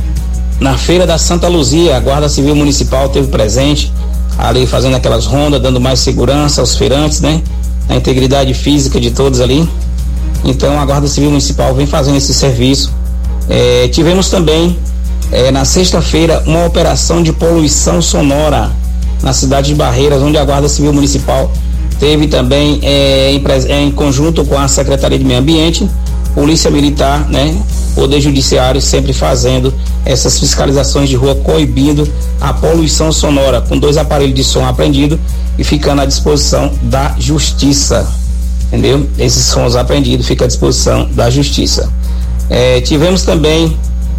na Feira da Santa Luzia, a Guarda Civil Municipal teve presente, ali fazendo aquelas rondas, dando mais segurança aos feirantes, né? A integridade física de todos ali. Então a Guarda Civil Municipal vem fazendo esse serviço. É, tivemos também é, na sexta-feira uma operação de poluição sonora na cidade de Barreiras, onde a Guarda Civil Municipal teve também é, em, em conjunto com a Secretaria de Meio Ambiente, Polícia Militar, né? Poder Judiciário, sempre fazendo essas fiscalizações de rua, coibindo a poluição sonora, com dois aparelhos de som apreendidos e ficando à disposição da Justiça, entendeu? Esses sons apreendidos ficam à disposição da Justiça. É, tivemos também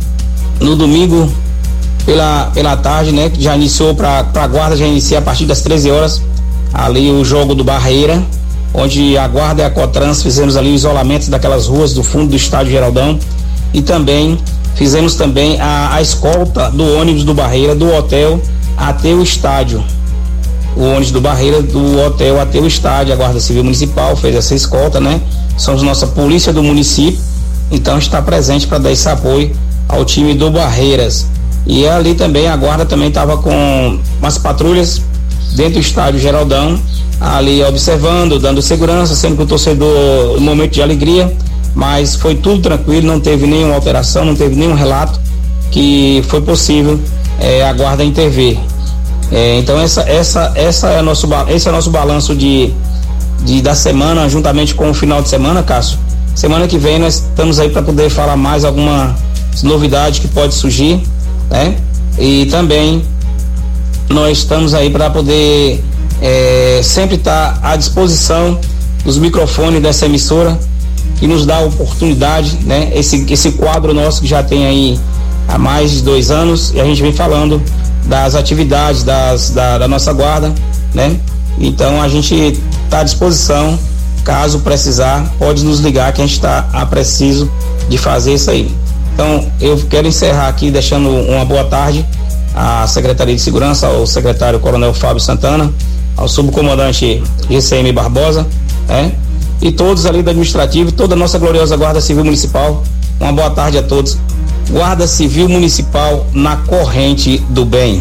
no domingo pela, pela tarde, né? Já iniciou para a guarda, já inicia a partir das treze horas ali o jogo do Barreira, onde a Guarda e a Cotrans fizemos ali o isolamento daquelas ruas do fundo do estádio Geraldão, e também fizemos também a, a escolta do ônibus do Barreira, do hotel até o estádio. O ônibus do Barreira, do hotel até o estádio, a Guarda Civil Municipal fez essa escolta, né? Somos nossa polícia do município, então está presente para dar esse apoio ao time do Barreiras. E ali também a Guarda também estava com umas patrulhas dentro do estádio Geraldão, ali observando, dando segurança, sempre que o torcedor, um momento de alegria, mas foi tudo tranquilo, não teve nenhuma alteração, não teve nenhum relato que foi possível é, a Guarda intervir. É, então essa, essa, essa é nosso, esse é o nosso balanço de, de, da semana, juntamente com o final de semana, Cássio. Semana que vem nós estamos aí para poder falar mais alguma novidade que pode surgir, né? E também nós estamos aí para poder é, sempre estar tá à disposição dos microfones dessa emissora, que nos dá a oportunidade, né? Esse, esse quadro nosso que já tem aí há mais de dois anos, e a gente vem falando das atividades das, da, da nossa guarda, né? Então a gente está à disposição, caso precisar, pode nos ligar que a gente está a preciso de fazer isso aí. Então eu quero encerrar aqui deixando uma boa tarde à Secretaria de Segurança, ao secretário Coronel Fábio Santana, ao subcomandante G C M Barbosa, né? E todos ali do administrativo, toda a nossa gloriosa Guarda Civil Municipal. Uma boa tarde a todos. Guarda Civil Municipal na corrente do bem.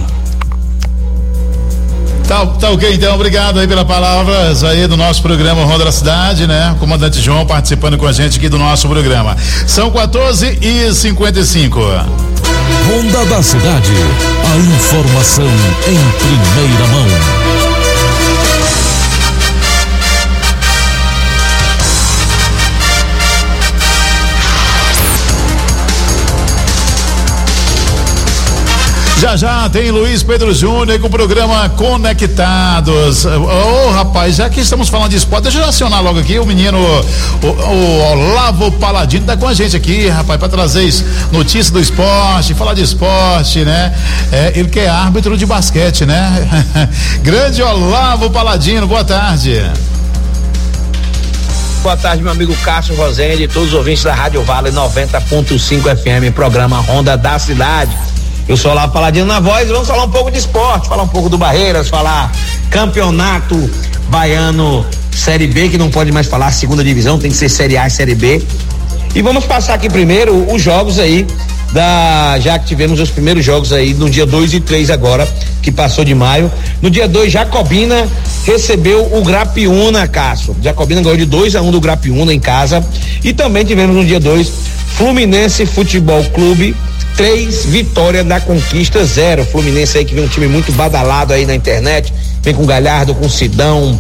Tá, tá ok, então, obrigado aí pelas palavras aí do nosso programa Ronda da Cidade, né? O comandante João participando com a gente aqui do nosso programa. São quatorze e cinquenta e cinco. Ronda da Cidade, a informação em primeira mão. Já já tem Luiz Pedro Júnior com o programa Conectados. Ô oh, rapaz, já que estamos falando de esporte, deixa eu acionar logo aqui o menino, o, o Olavo Paladino tá com a gente aqui, rapaz, para trazer notícias do esporte, falar de esporte, né? É, ele que é árbitro de basquete, né? Grande Olavo Paladino, boa tarde. Boa tarde, meu amigo Cássio Rosende e todos os ouvintes da Rádio Vale noventa ponto cinco F M, programa Ronda da Cidade. Eu sou lá Paladino na voz, vamos falar um pouco de esporte, falar um pouco do Barreiras, falar campeonato baiano Série B, que não pode mais falar segunda divisão, tem que ser Série A e Série B. E vamos passar aqui primeiro os jogos aí da, já que tivemos os primeiros jogos aí no dia dois e três agora, que passou de maio. No dia dois, Jacobina recebeu o Grapiúna, Cássio. Jacobina ganhou de dois a um do Grapiúna em casa. E também tivemos no dia dois Fluminense Futebol Clube três, Vitória da Conquista zero. Fluminense aí que vem um time muito badalado aí na internet, vem com Galhardo, com Sidão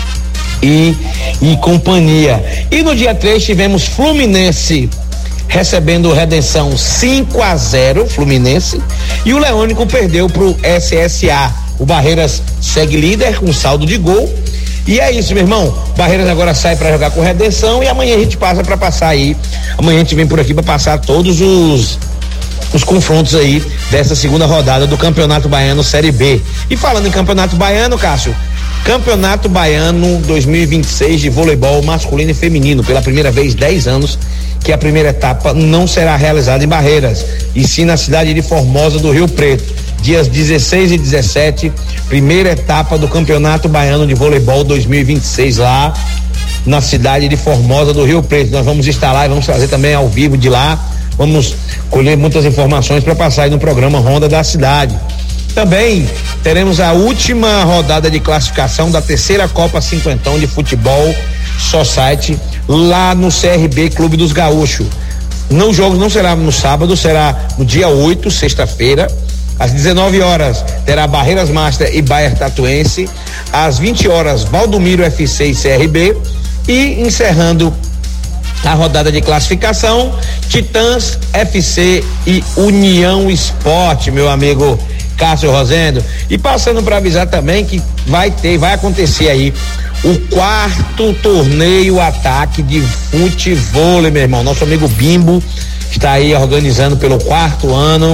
e, e companhia. E no dia três tivemos Fluminense recebendo Redenção cinco a zero, Fluminense, e o Leônico perdeu pro S S A. O Barreiras segue líder com saldo de gol. E é isso, meu irmão. Barreiras agora sai para jogar com Redenção e amanhã a gente passa para passar aí. Amanhã a gente vem por aqui para passar todos os os confrontos aí dessa segunda rodada do Campeonato Baiano Série B. E falando em Campeonato Baiano, Cássio, Campeonato Baiano dois mil e vinte e seis de voleibol masculino e feminino, pela primeira vez dez anos que a primeira etapa não será realizada em Barreiras, e sim na cidade de Formosa do Rio Preto. Dias dezesseis e dezessete, primeira etapa do Campeonato Baiano de Voleibol dois mil e vinte e seis lá na cidade de Formosa do Rio Preto. Nós vamos estar lá e vamos trazer também ao vivo de lá. Vamos colher muitas informações para passar aí no programa Ronda da Cidade. Também teremos a última rodada de classificação da terceira Copa Cinquentão de Futebol Society lá no C R B Clube dos Gaúchos. O jogo não será no sábado, será no dia oito, sexta-feira. Às dezenove horas terá Barreiras Master e Bayer Tatuense. Às vinte horas, Valdomiro F C e C R B. E encerrando a rodada de classificação, Titãs F C e União Esporte, meu amigo Cássio Rosendo. E passando para avisar também que vai ter, vai acontecer aí o quarto torneio ataque de futevôlei, meu irmão. Nosso amigo Bimbo está aí organizando pelo quarto ano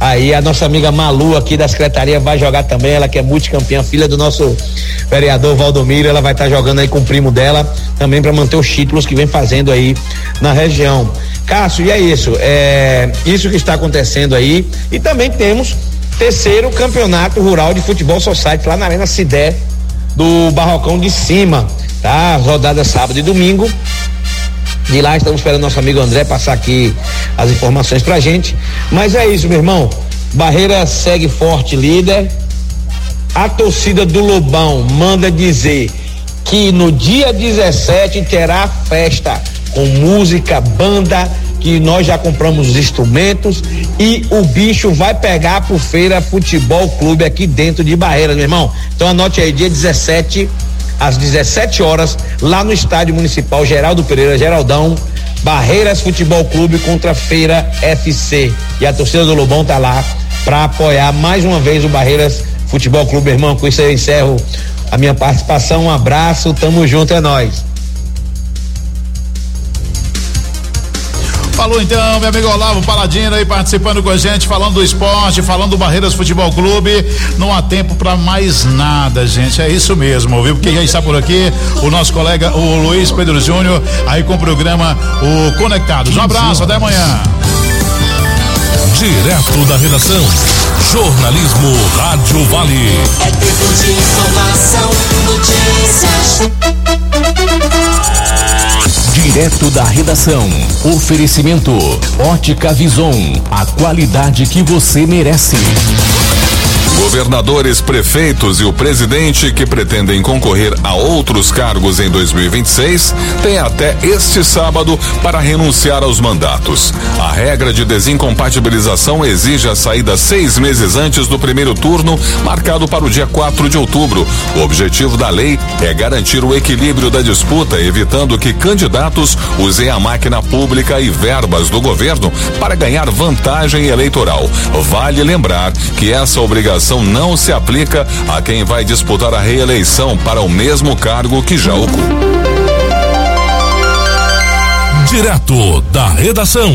Aí a nossa amiga Malu aqui da secretaria vai jogar também, ela que é multicampeã, filha do nosso vereador Valdomiro, ela vai estar tá jogando aí com o primo dela, também para manter os títulos que vem fazendo aí na região. Cássio, e é isso, é isso que está acontecendo aí, e também temos terceiro campeonato rural de futebol society lá na Arena Cidé do Barrocão de Cima, tá? Rodada sábado e domingo. De lá estamos esperando nosso amigo André passar aqui as informações pra gente. Mas é isso, meu irmão. Barreira segue forte, líder. A torcida do Lobão manda dizer que no dia dezessete terá festa com música, banda, que nós já compramos os instrumentos e o bicho vai pegar pro Feira Futebol Clube aqui dentro de Barreiras, meu irmão. Então anote aí, dia dezessete às dezessete horas, lá no Estádio Municipal Geraldo Pereira, Geraldão, Barreiras Futebol Clube contra Feira F C. E a torcida do Lobão tá lá para apoiar mais uma vez o Barreiras Futebol Clube, meu irmão. Com isso eu encerro a minha participação. Um abraço, tamo junto, é nóis. Falou então, meu amigo Olavo Paladino aí participando com a gente, falando do esporte, falando do Barreiras Futebol Clube. Não há tempo para mais nada, gente. É isso mesmo, viu? Porque já está por aqui o nosso colega, o Luiz Pedro Júnior, aí com o programa o Conectados. Um abraço, até amanhã. Direto da redação, jornalismo Rádio Vale. É tempo de informação, notícias. Direto da redação. Oferecimento Ótica Vison, a qualidade que você merece. Governadores, prefeitos e o presidente que pretendem concorrer a outros cargos em dois mil e vinte e seis têm até este sábado para renunciar aos mandatos. A regra de desincompatibilização exige a saída seis meses antes do primeiro turno, marcado para o dia quatro de outubro. O objetivo da lei é garantir o equilíbrio da disputa, evitando que candidatos usem a máquina pública e verbas do governo para ganhar vantagem eleitoral. Vale lembrar que essa obrigação não se aplica a quem vai disputar a reeleição para o mesmo cargo que já ocupa. Direto da redação.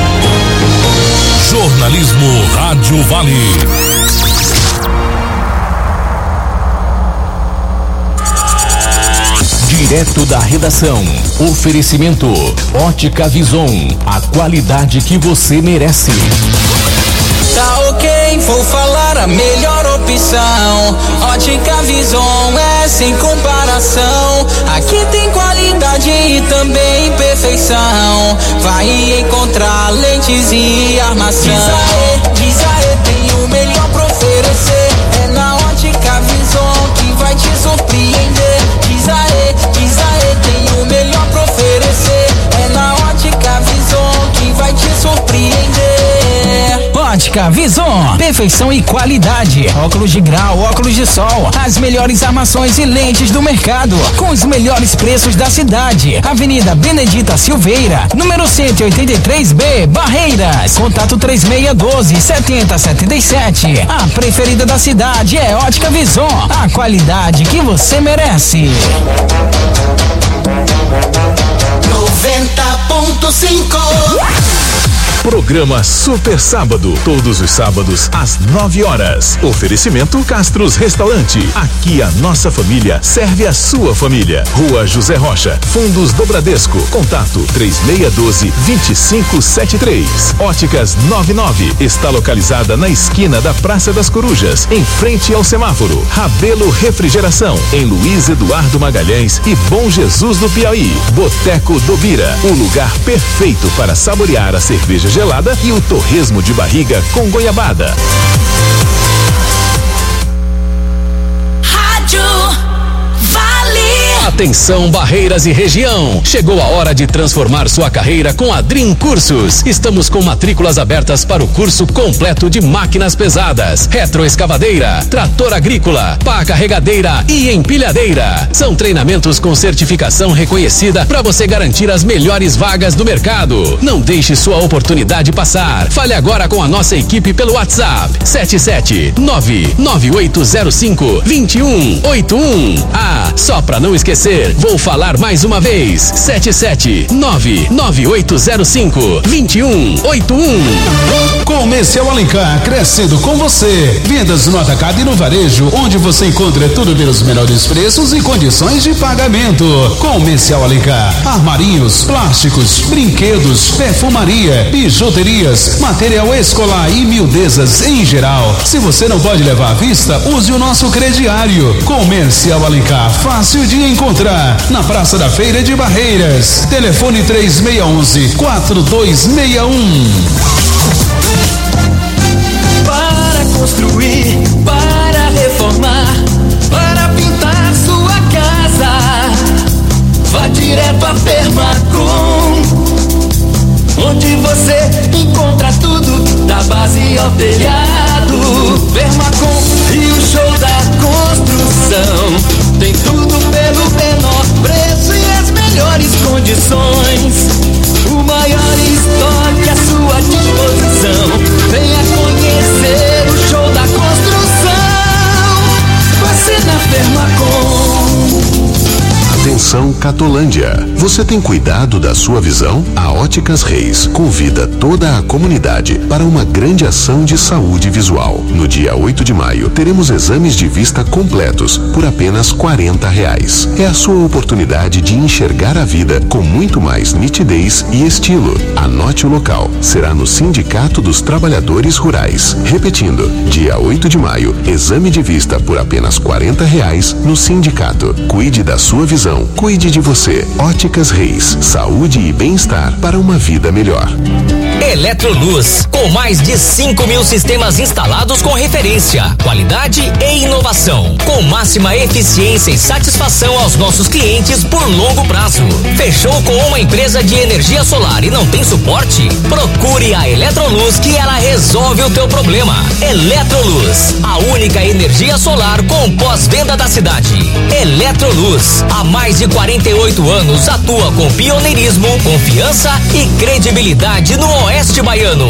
Jornalismo Rádio Vale. Direto da redação. Oferecimento Ótica Vison, a qualidade que você merece. Tá ok, vou falar a melhor opção. Ótica Vison é sem comparação. Aqui tem qualidade e também perfeição. Vai encontrar lentes e armação. Diz aê, diz aê, tem o melhor pra oferecer. É na Ótica Vison que vai te surpreender. Diz aê, diz aê, tem o melhor pra oferecer. É na Ótica Vison que vai te surpreender. Ótica Vison, perfeição e qualidade. Óculos de grau, óculos de sol, as melhores armações e lentes do mercado, com os melhores preços da cidade. Avenida Benedita Silveira, número cento e oitenta e três B, Barreiras. Contato três seis um dois, sete zero sete sete. A preferida da cidade é Ótica Vison, a qualidade que você merece. noventa ponto cinco. Programa Super Sábado, todos os sábados às nove horas. Oferecimento Castros Restaurante. Aqui a nossa família serve a sua família. Rua José Rocha, Fundos do Bradesco. Contato três seis um dois, dois cinco sete três. Óticas noventa e nove está localizada na esquina da Praça das Corujas, em frente ao semáforo. Rabelo Refrigeração, em Luiz Eduardo Magalhães e Bom Jesus do Piauí. Boteco do Bira, o lugar perfeito para saborear a cerveja gelada e o torresmo de barriga com goiabada. Rádio Vale. Atenção, Barreiras e região. Chegou a hora de transformar sua carreira com a Dream Cursos. Estamos com matrículas abertas para o curso completo de máquinas pesadas, retroescavadeira, trator agrícola, pá carregadeira e empilhadeira. São treinamentos com certificação reconhecida para você garantir as melhores vagas do mercado. Não deixe sua oportunidade passar. Fale agora com a nossa equipe pelo WhatsApp sete sete nove nove oito zero cinco dois um oito um. Ah, só para não esquecer esquecer, vou falar mais uma vez. sete sete nove nove oito zero cinco dois um oito um. Comercial Alencar, crescendo com você. Vendas no atacado e no varejo, onde você encontra tudo pelos menores preços e condições de pagamento. Comercial Alencar, armarinhos, plásticos, brinquedos, perfumaria, bijuterias, material escolar e miudezas em geral. Se você não pode levar à vista, use o nosso crediário. Comercial Alencar, fácil de encontrar, na Praça da Feira de Barreiras. Telefone três seis um um quatro dois seis um. Para construir, para reformar, para pintar sua casa, vá direto a Permacom, onde você encontra tudo, da base ao telhado. Permacom e o show da construção, tem tudo pelo menor preço e as melhores condições. O maior estoque à sua disposição. Venha conhecer o show da construção. Você na Permacom. Atenção Catolândia, você tem cuidado da sua visão? A Óticas Reis convida toda a comunidade para uma grande ação de saúde visual. No dia oito de maio, teremos exames de vista completos por apenas quarenta reais. É a sua oportunidade de enxergar a vida com muito mais nitidez e estilo. Anote o local, será no Sindicato dos Trabalhadores Rurais. Repetindo, dia oito de maio, exame de vista por apenas quarenta reais no sindicato. Cuide da sua visão. Cuide de você. Óticas Reis. Saúde e bem-estar para uma vida melhor. Eletroluz, com mais de cinco mil sistemas instalados com referência, qualidade e inovação, com máxima eficiência e satisfação aos nossos clientes por longo prazo. Fechou com uma empresa de energia solar e não tem suporte? Procure a Eletroluz que ela resolve o teu problema. Eletroluz, a única energia solar com pós-venda da cidade. Eletroluz, há mais de quarenta e oito anos atua com pioneirismo, confiança e credibilidade no Oeste Baiano.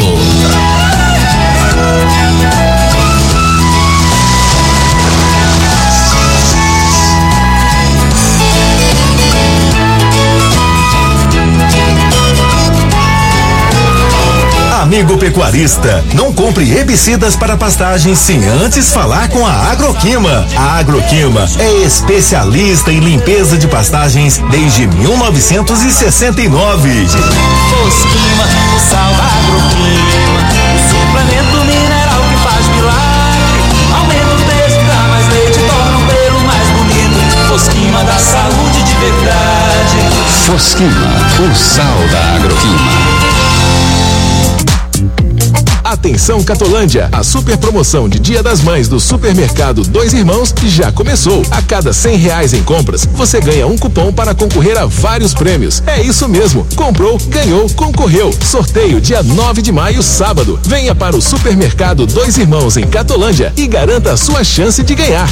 Amigo pecuarista, não compre herbicidas para pastagens sem antes falar com a Agroquima. A Agroquima é especialista em limpeza de pastagens desde mil novecentos e sessenta e nove. Fosquima, sal da Agroquima, o suplemento mineral que faz milagre. Aumenta o peso, dá mais leite, torna o pelo mais bonito. Fosquima da saúde de verdade. Fosquima, o sal da Agroquima. Atenção Catolândia, a super promoção de Dia das Mães do Supermercado Dois Irmãos já começou. A cada cem reais em compras, você ganha um cupom para concorrer a vários prêmios. É isso mesmo, comprou, ganhou, concorreu. Sorteio dia nove de maio, sábado. Venha para o Supermercado Dois Irmãos em Catolândia e garanta a sua chance de ganhar.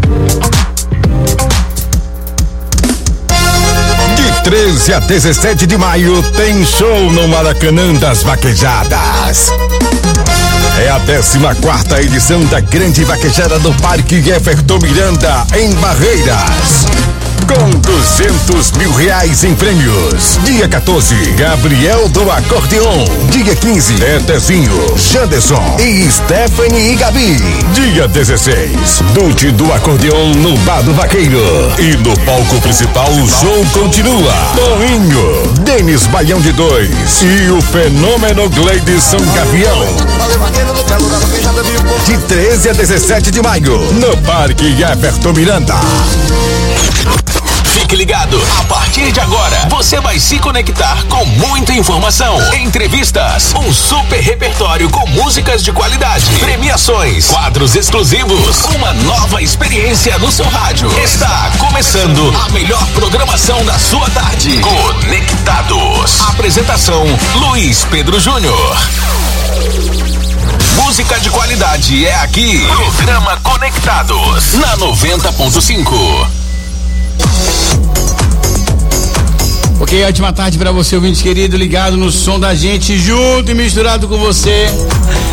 De treze a dezessete de maio tem show no Maracanã das Vaquejadas. É a décima quarta edição da Grande Vaquejada do Parque Everton Miranda, em Barreiras. Com duzentos mil reais em prêmios. Dia quatorze, Gabriel do Acordeon. Dia quinze, Etezinho, Janderson e Stephanie e Gabi. Dia dezesseis, Dute do Acordeon no Bar do Vaqueiro. E no palco principal o show continua. Toninho, Denis Baião de Dois e o fenômeno Gleidson Gavião. De treze a dezessete de maio, no Parque Everton Miranda. Fique ligado, a partir de agora você vai se conectar com muita informação, entrevistas, um super repertório com músicas de qualidade, premiações, quadros exclusivos, uma nova experiência no seu rádio. Está começando a melhor programação da sua tarde. Conectados. Apresentação Luiz Pedro Júnior. Música de qualidade é aqui. Programa Conectados na noventa ponto cinco. Ok, ótima tarde pra você, ouvinte querido, ligado no som da gente, junto e misturado com você,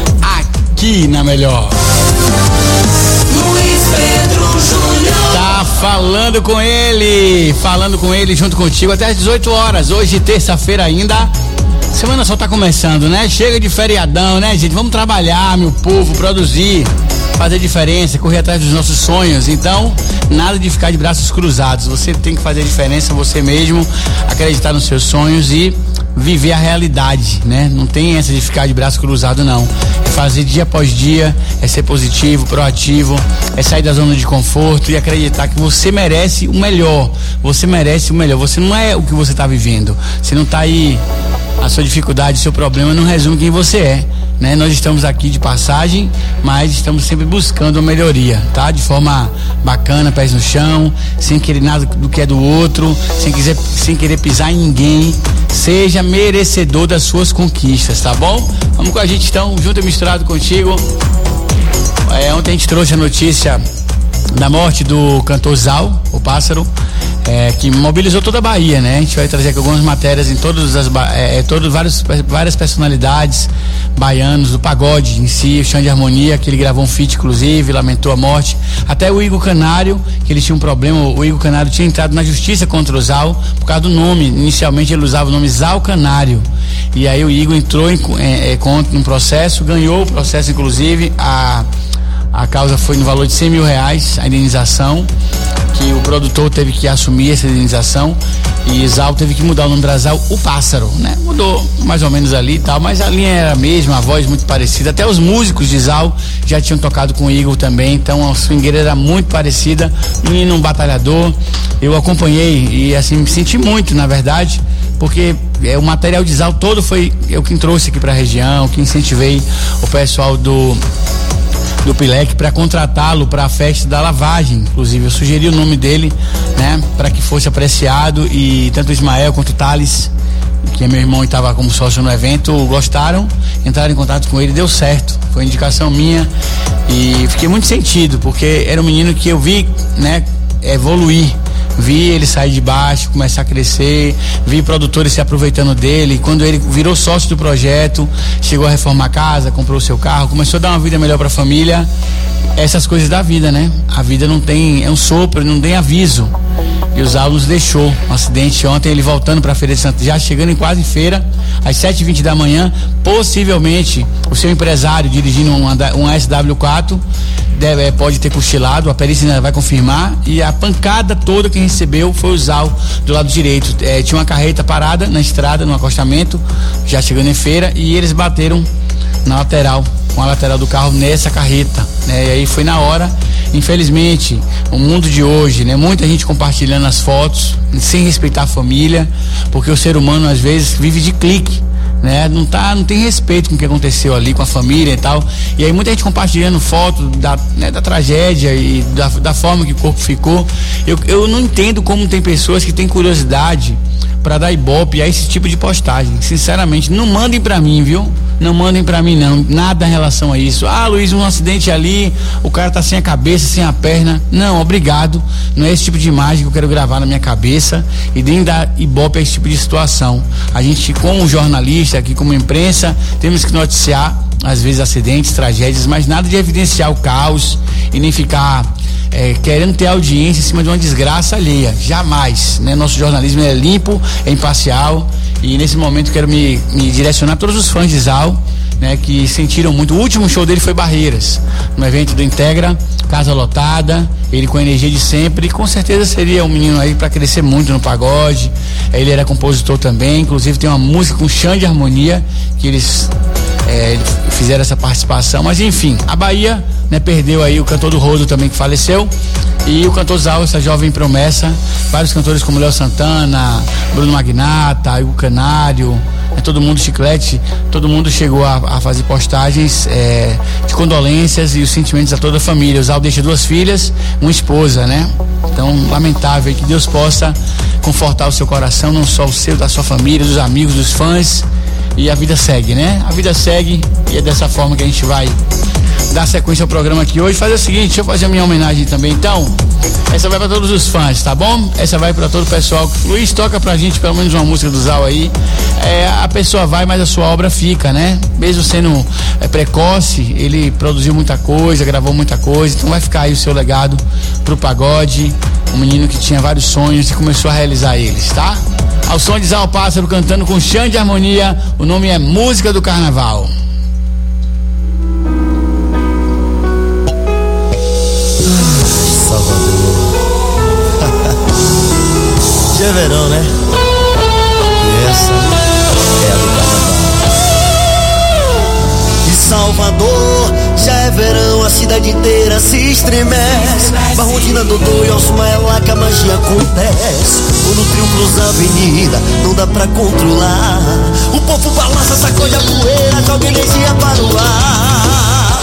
aqui na melhor. Luiz Pedro Júnior. Tá Falando com ele, falando com ele junto contigo até às dezoito horas. Hoje, terça-feira ainda. Semana só tá começando, né? Chega de feriadão, né, gente? Vamos trabalhar, meu povo, produzir, fazer diferença, correr atrás dos nossos sonhos. Então, nada de ficar de braços cruzados. Você tem que fazer a diferença você mesmo, acreditar nos seus sonhos e viver a realidade, né? Não tem essa de ficar de braço cruzado, não. É fazer dia após dia, é ser positivo, proativo, é sair da zona de conforto e acreditar que você merece o melhor. Você merece o melhor. Você não é o que você tá vivendo. Você não tá aí. A sua dificuldade, o seu problema não resume quem você é, né? Nós estamos aqui de passagem, mas estamos sempre buscando uma melhoria, tá? De forma bacana, pés no chão, sem querer nada do que é do outro, sem, quiser, sem querer pisar em ninguém. Seja merecedor das suas conquistas, tá bom? Vamos com a gente então, junto e misturado contigo. É, ontem a gente trouxe a notícia da morte do cantor Zal, o Pássaro. É, que mobilizou toda a Bahia, né? A gente vai trazer aqui algumas matérias em todas as é, todos, vários, várias personalidades baianos, do pagode em si, o Xande Harmonia, que ele gravou um feat, inclusive, lamentou a morte. Até o Igor Canário, que ele tinha um problema, o Igor Canário tinha entrado na justiça contra o Zal, por causa do nome. Inicialmente ele usava o nome Zal Canário. E aí o Igor entrou em, é, é, contra um processo, ganhou o processo, inclusive, a. A causa foi no valor de cem mil reais, a indenização, que o produtor teve que assumir essa indenização e Zal teve que mudar o nome para Zal, o Pássaro, né? Mudou mais ou menos ali e tal, mas a linha era a mesma, a voz muito parecida, até os músicos de Zal já tinham tocado com o Igor também, então a swingueira era muito parecida, menino um batalhador, eu acompanhei e assim, me senti muito, na verdade, porque é, o material de Zal todo foi eu quem trouxe aqui para a região, que incentivei o pessoal do do Pilec para contratá-lo para a festa da lavagem, inclusive eu sugeri o nome dele, né, para que fosse apreciado, e tanto o Ismael quanto o Thales, que é meu irmão e estava como sócio no evento, gostaram, entraram em contato com ele, deu certo, foi indicação minha e fiquei muito sentido, porque era um menino que eu vi, né, evoluir. Vi ele sair de baixo, começar a crescer, vi produtores se aproveitando dele. Quando ele virou sócio do projeto, chegou a reformar a casa, comprou o seu carro, começou a dar uma vida melhor para a família. Essas coisas da vida, né? A vida não tem, é um sopro, não tem aviso. E os alunos deixou um acidente ontem, ele voltando para a Feira de Santa, já chegando em quase feira, às sete e vinte da manhã, possivelmente o seu empresário dirigindo um, um S W quatro deve, é, pode ter cochilado, a perícia ainda vai confirmar, e a pancada toda que recebeu foi o Zal do lado direito. É, tinha uma carreta parada na estrada, no acostamento, já chegando em feira, e eles bateram na lateral, com a lateral do carro nessa carreta, né? E aí foi na hora. Infelizmente, o mundo de hoje, né? Muita gente compartilhando as fotos sem respeitar a família, porque o ser humano às vezes vive de clique, né? Não tá, não tem respeito com o que aconteceu ali com a família e tal. E aí muita gente compartilhando foto da, né, da tragédia e da, da forma que o corpo ficou. Eu, eu não entendo como tem pessoas que têm curiosidade para dar ibope a esse tipo de postagem. Sinceramente, não mandem para mim, viu? Não mandem pra mim não, nada em relação a isso. Ah, Luiz, um acidente ali, o cara tá sem a cabeça, sem a perna. Não, obrigado, não é esse tipo de imagem que eu quero gravar na minha cabeça e nem dar ibope a esse tipo de situação. A gente, como jornalista, aqui como imprensa, temos que noticiar às vezes acidentes, tragédias, mas nada de evidenciar o caos e nem ficar é, querendo ter audiência em cima de uma desgraça alheia. Jamais, né? Nosso jornalismo é limpo, é imparcial, e nesse momento quero me, me direcionar a todos os fãs de Zal, né, que sentiram muito. O último show dele foi Barreiras, no evento do Integra, casa lotada, ele com a energia de sempre, e com certeza seria um menino aí para crescer muito no pagode. Ele era compositor também, inclusive tem uma música com Xande Harmonia que eles é, fizeram essa participação, mas enfim, a Bahia, né, perdeu aí o cantor do Rodo também, que faleceu, e o cantor Zal, essa jovem promessa. Vários cantores como Léo Santana, Bruno Magnata, Igor Canário, é, todo mundo, Chiclete, todo mundo chegou a, a fazer postagens é, de condolências e os sentimentos a toda a família. O Zal deixa duas filhas, uma esposa, né? Então, lamentável, que Deus possa confortar o seu coração, não só o seu, da sua família, dos amigos, dos fãs, e a vida segue, né? A vida segue, e é dessa forma que a gente vai dar sequência ao programa aqui hoje, fazer o seguinte, deixa eu fazer a minha homenagem também, então. Essa vai pra todos os fãs, tá bom? Essa vai pra todo o pessoal. Luiz, toca pra gente pelo menos uma música do Zal aí. É, a pessoa vai, mas a sua obra fica, né? Mesmo sendo é, precoce, ele produziu muita coisa, gravou muita coisa, então vai ficar aí o seu legado pro pagode. Um menino que tinha vários sonhos e começou a realizar eles, tá? Ao som de Zal Pássaro cantando com Xande de Harmonia, o nome é Música do Carnaval. Já é verão, né? E essa é a do carnaval. De Salvador, já é verão, a cidade inteira se estremece. Barrondina, Dodô e Osmaela, que a magia acontece. Quando o trio cruza a avenida, não dá pra controlar. O povo balança, sacode a poeira, joga energia para o ar.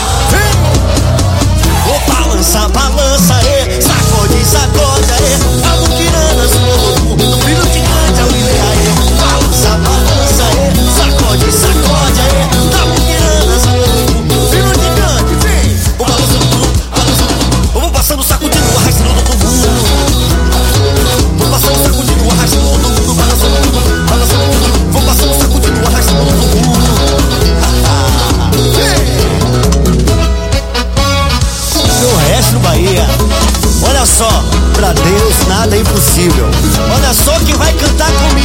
Ô, balança, balança, é, sacode, sacode, é. A muquirana, no brilho que canta, o ilê, é. Balança, balança, é, sacode, sacode, é. A muquirana, no brilho que canta, vem. O balança do mundo, balança do mundo. Vamos passando, sacudindo, arrastando todo mundo. Vamos passando, sacudindo, arrastando todo mundo. Balançando tudo, balançando tudo. Vamos passando, sacudindo, arrastando todo mundo. No resto do Bahia, olha só, pra Deus nada é impossível. Olha só quem vai cantar comigo.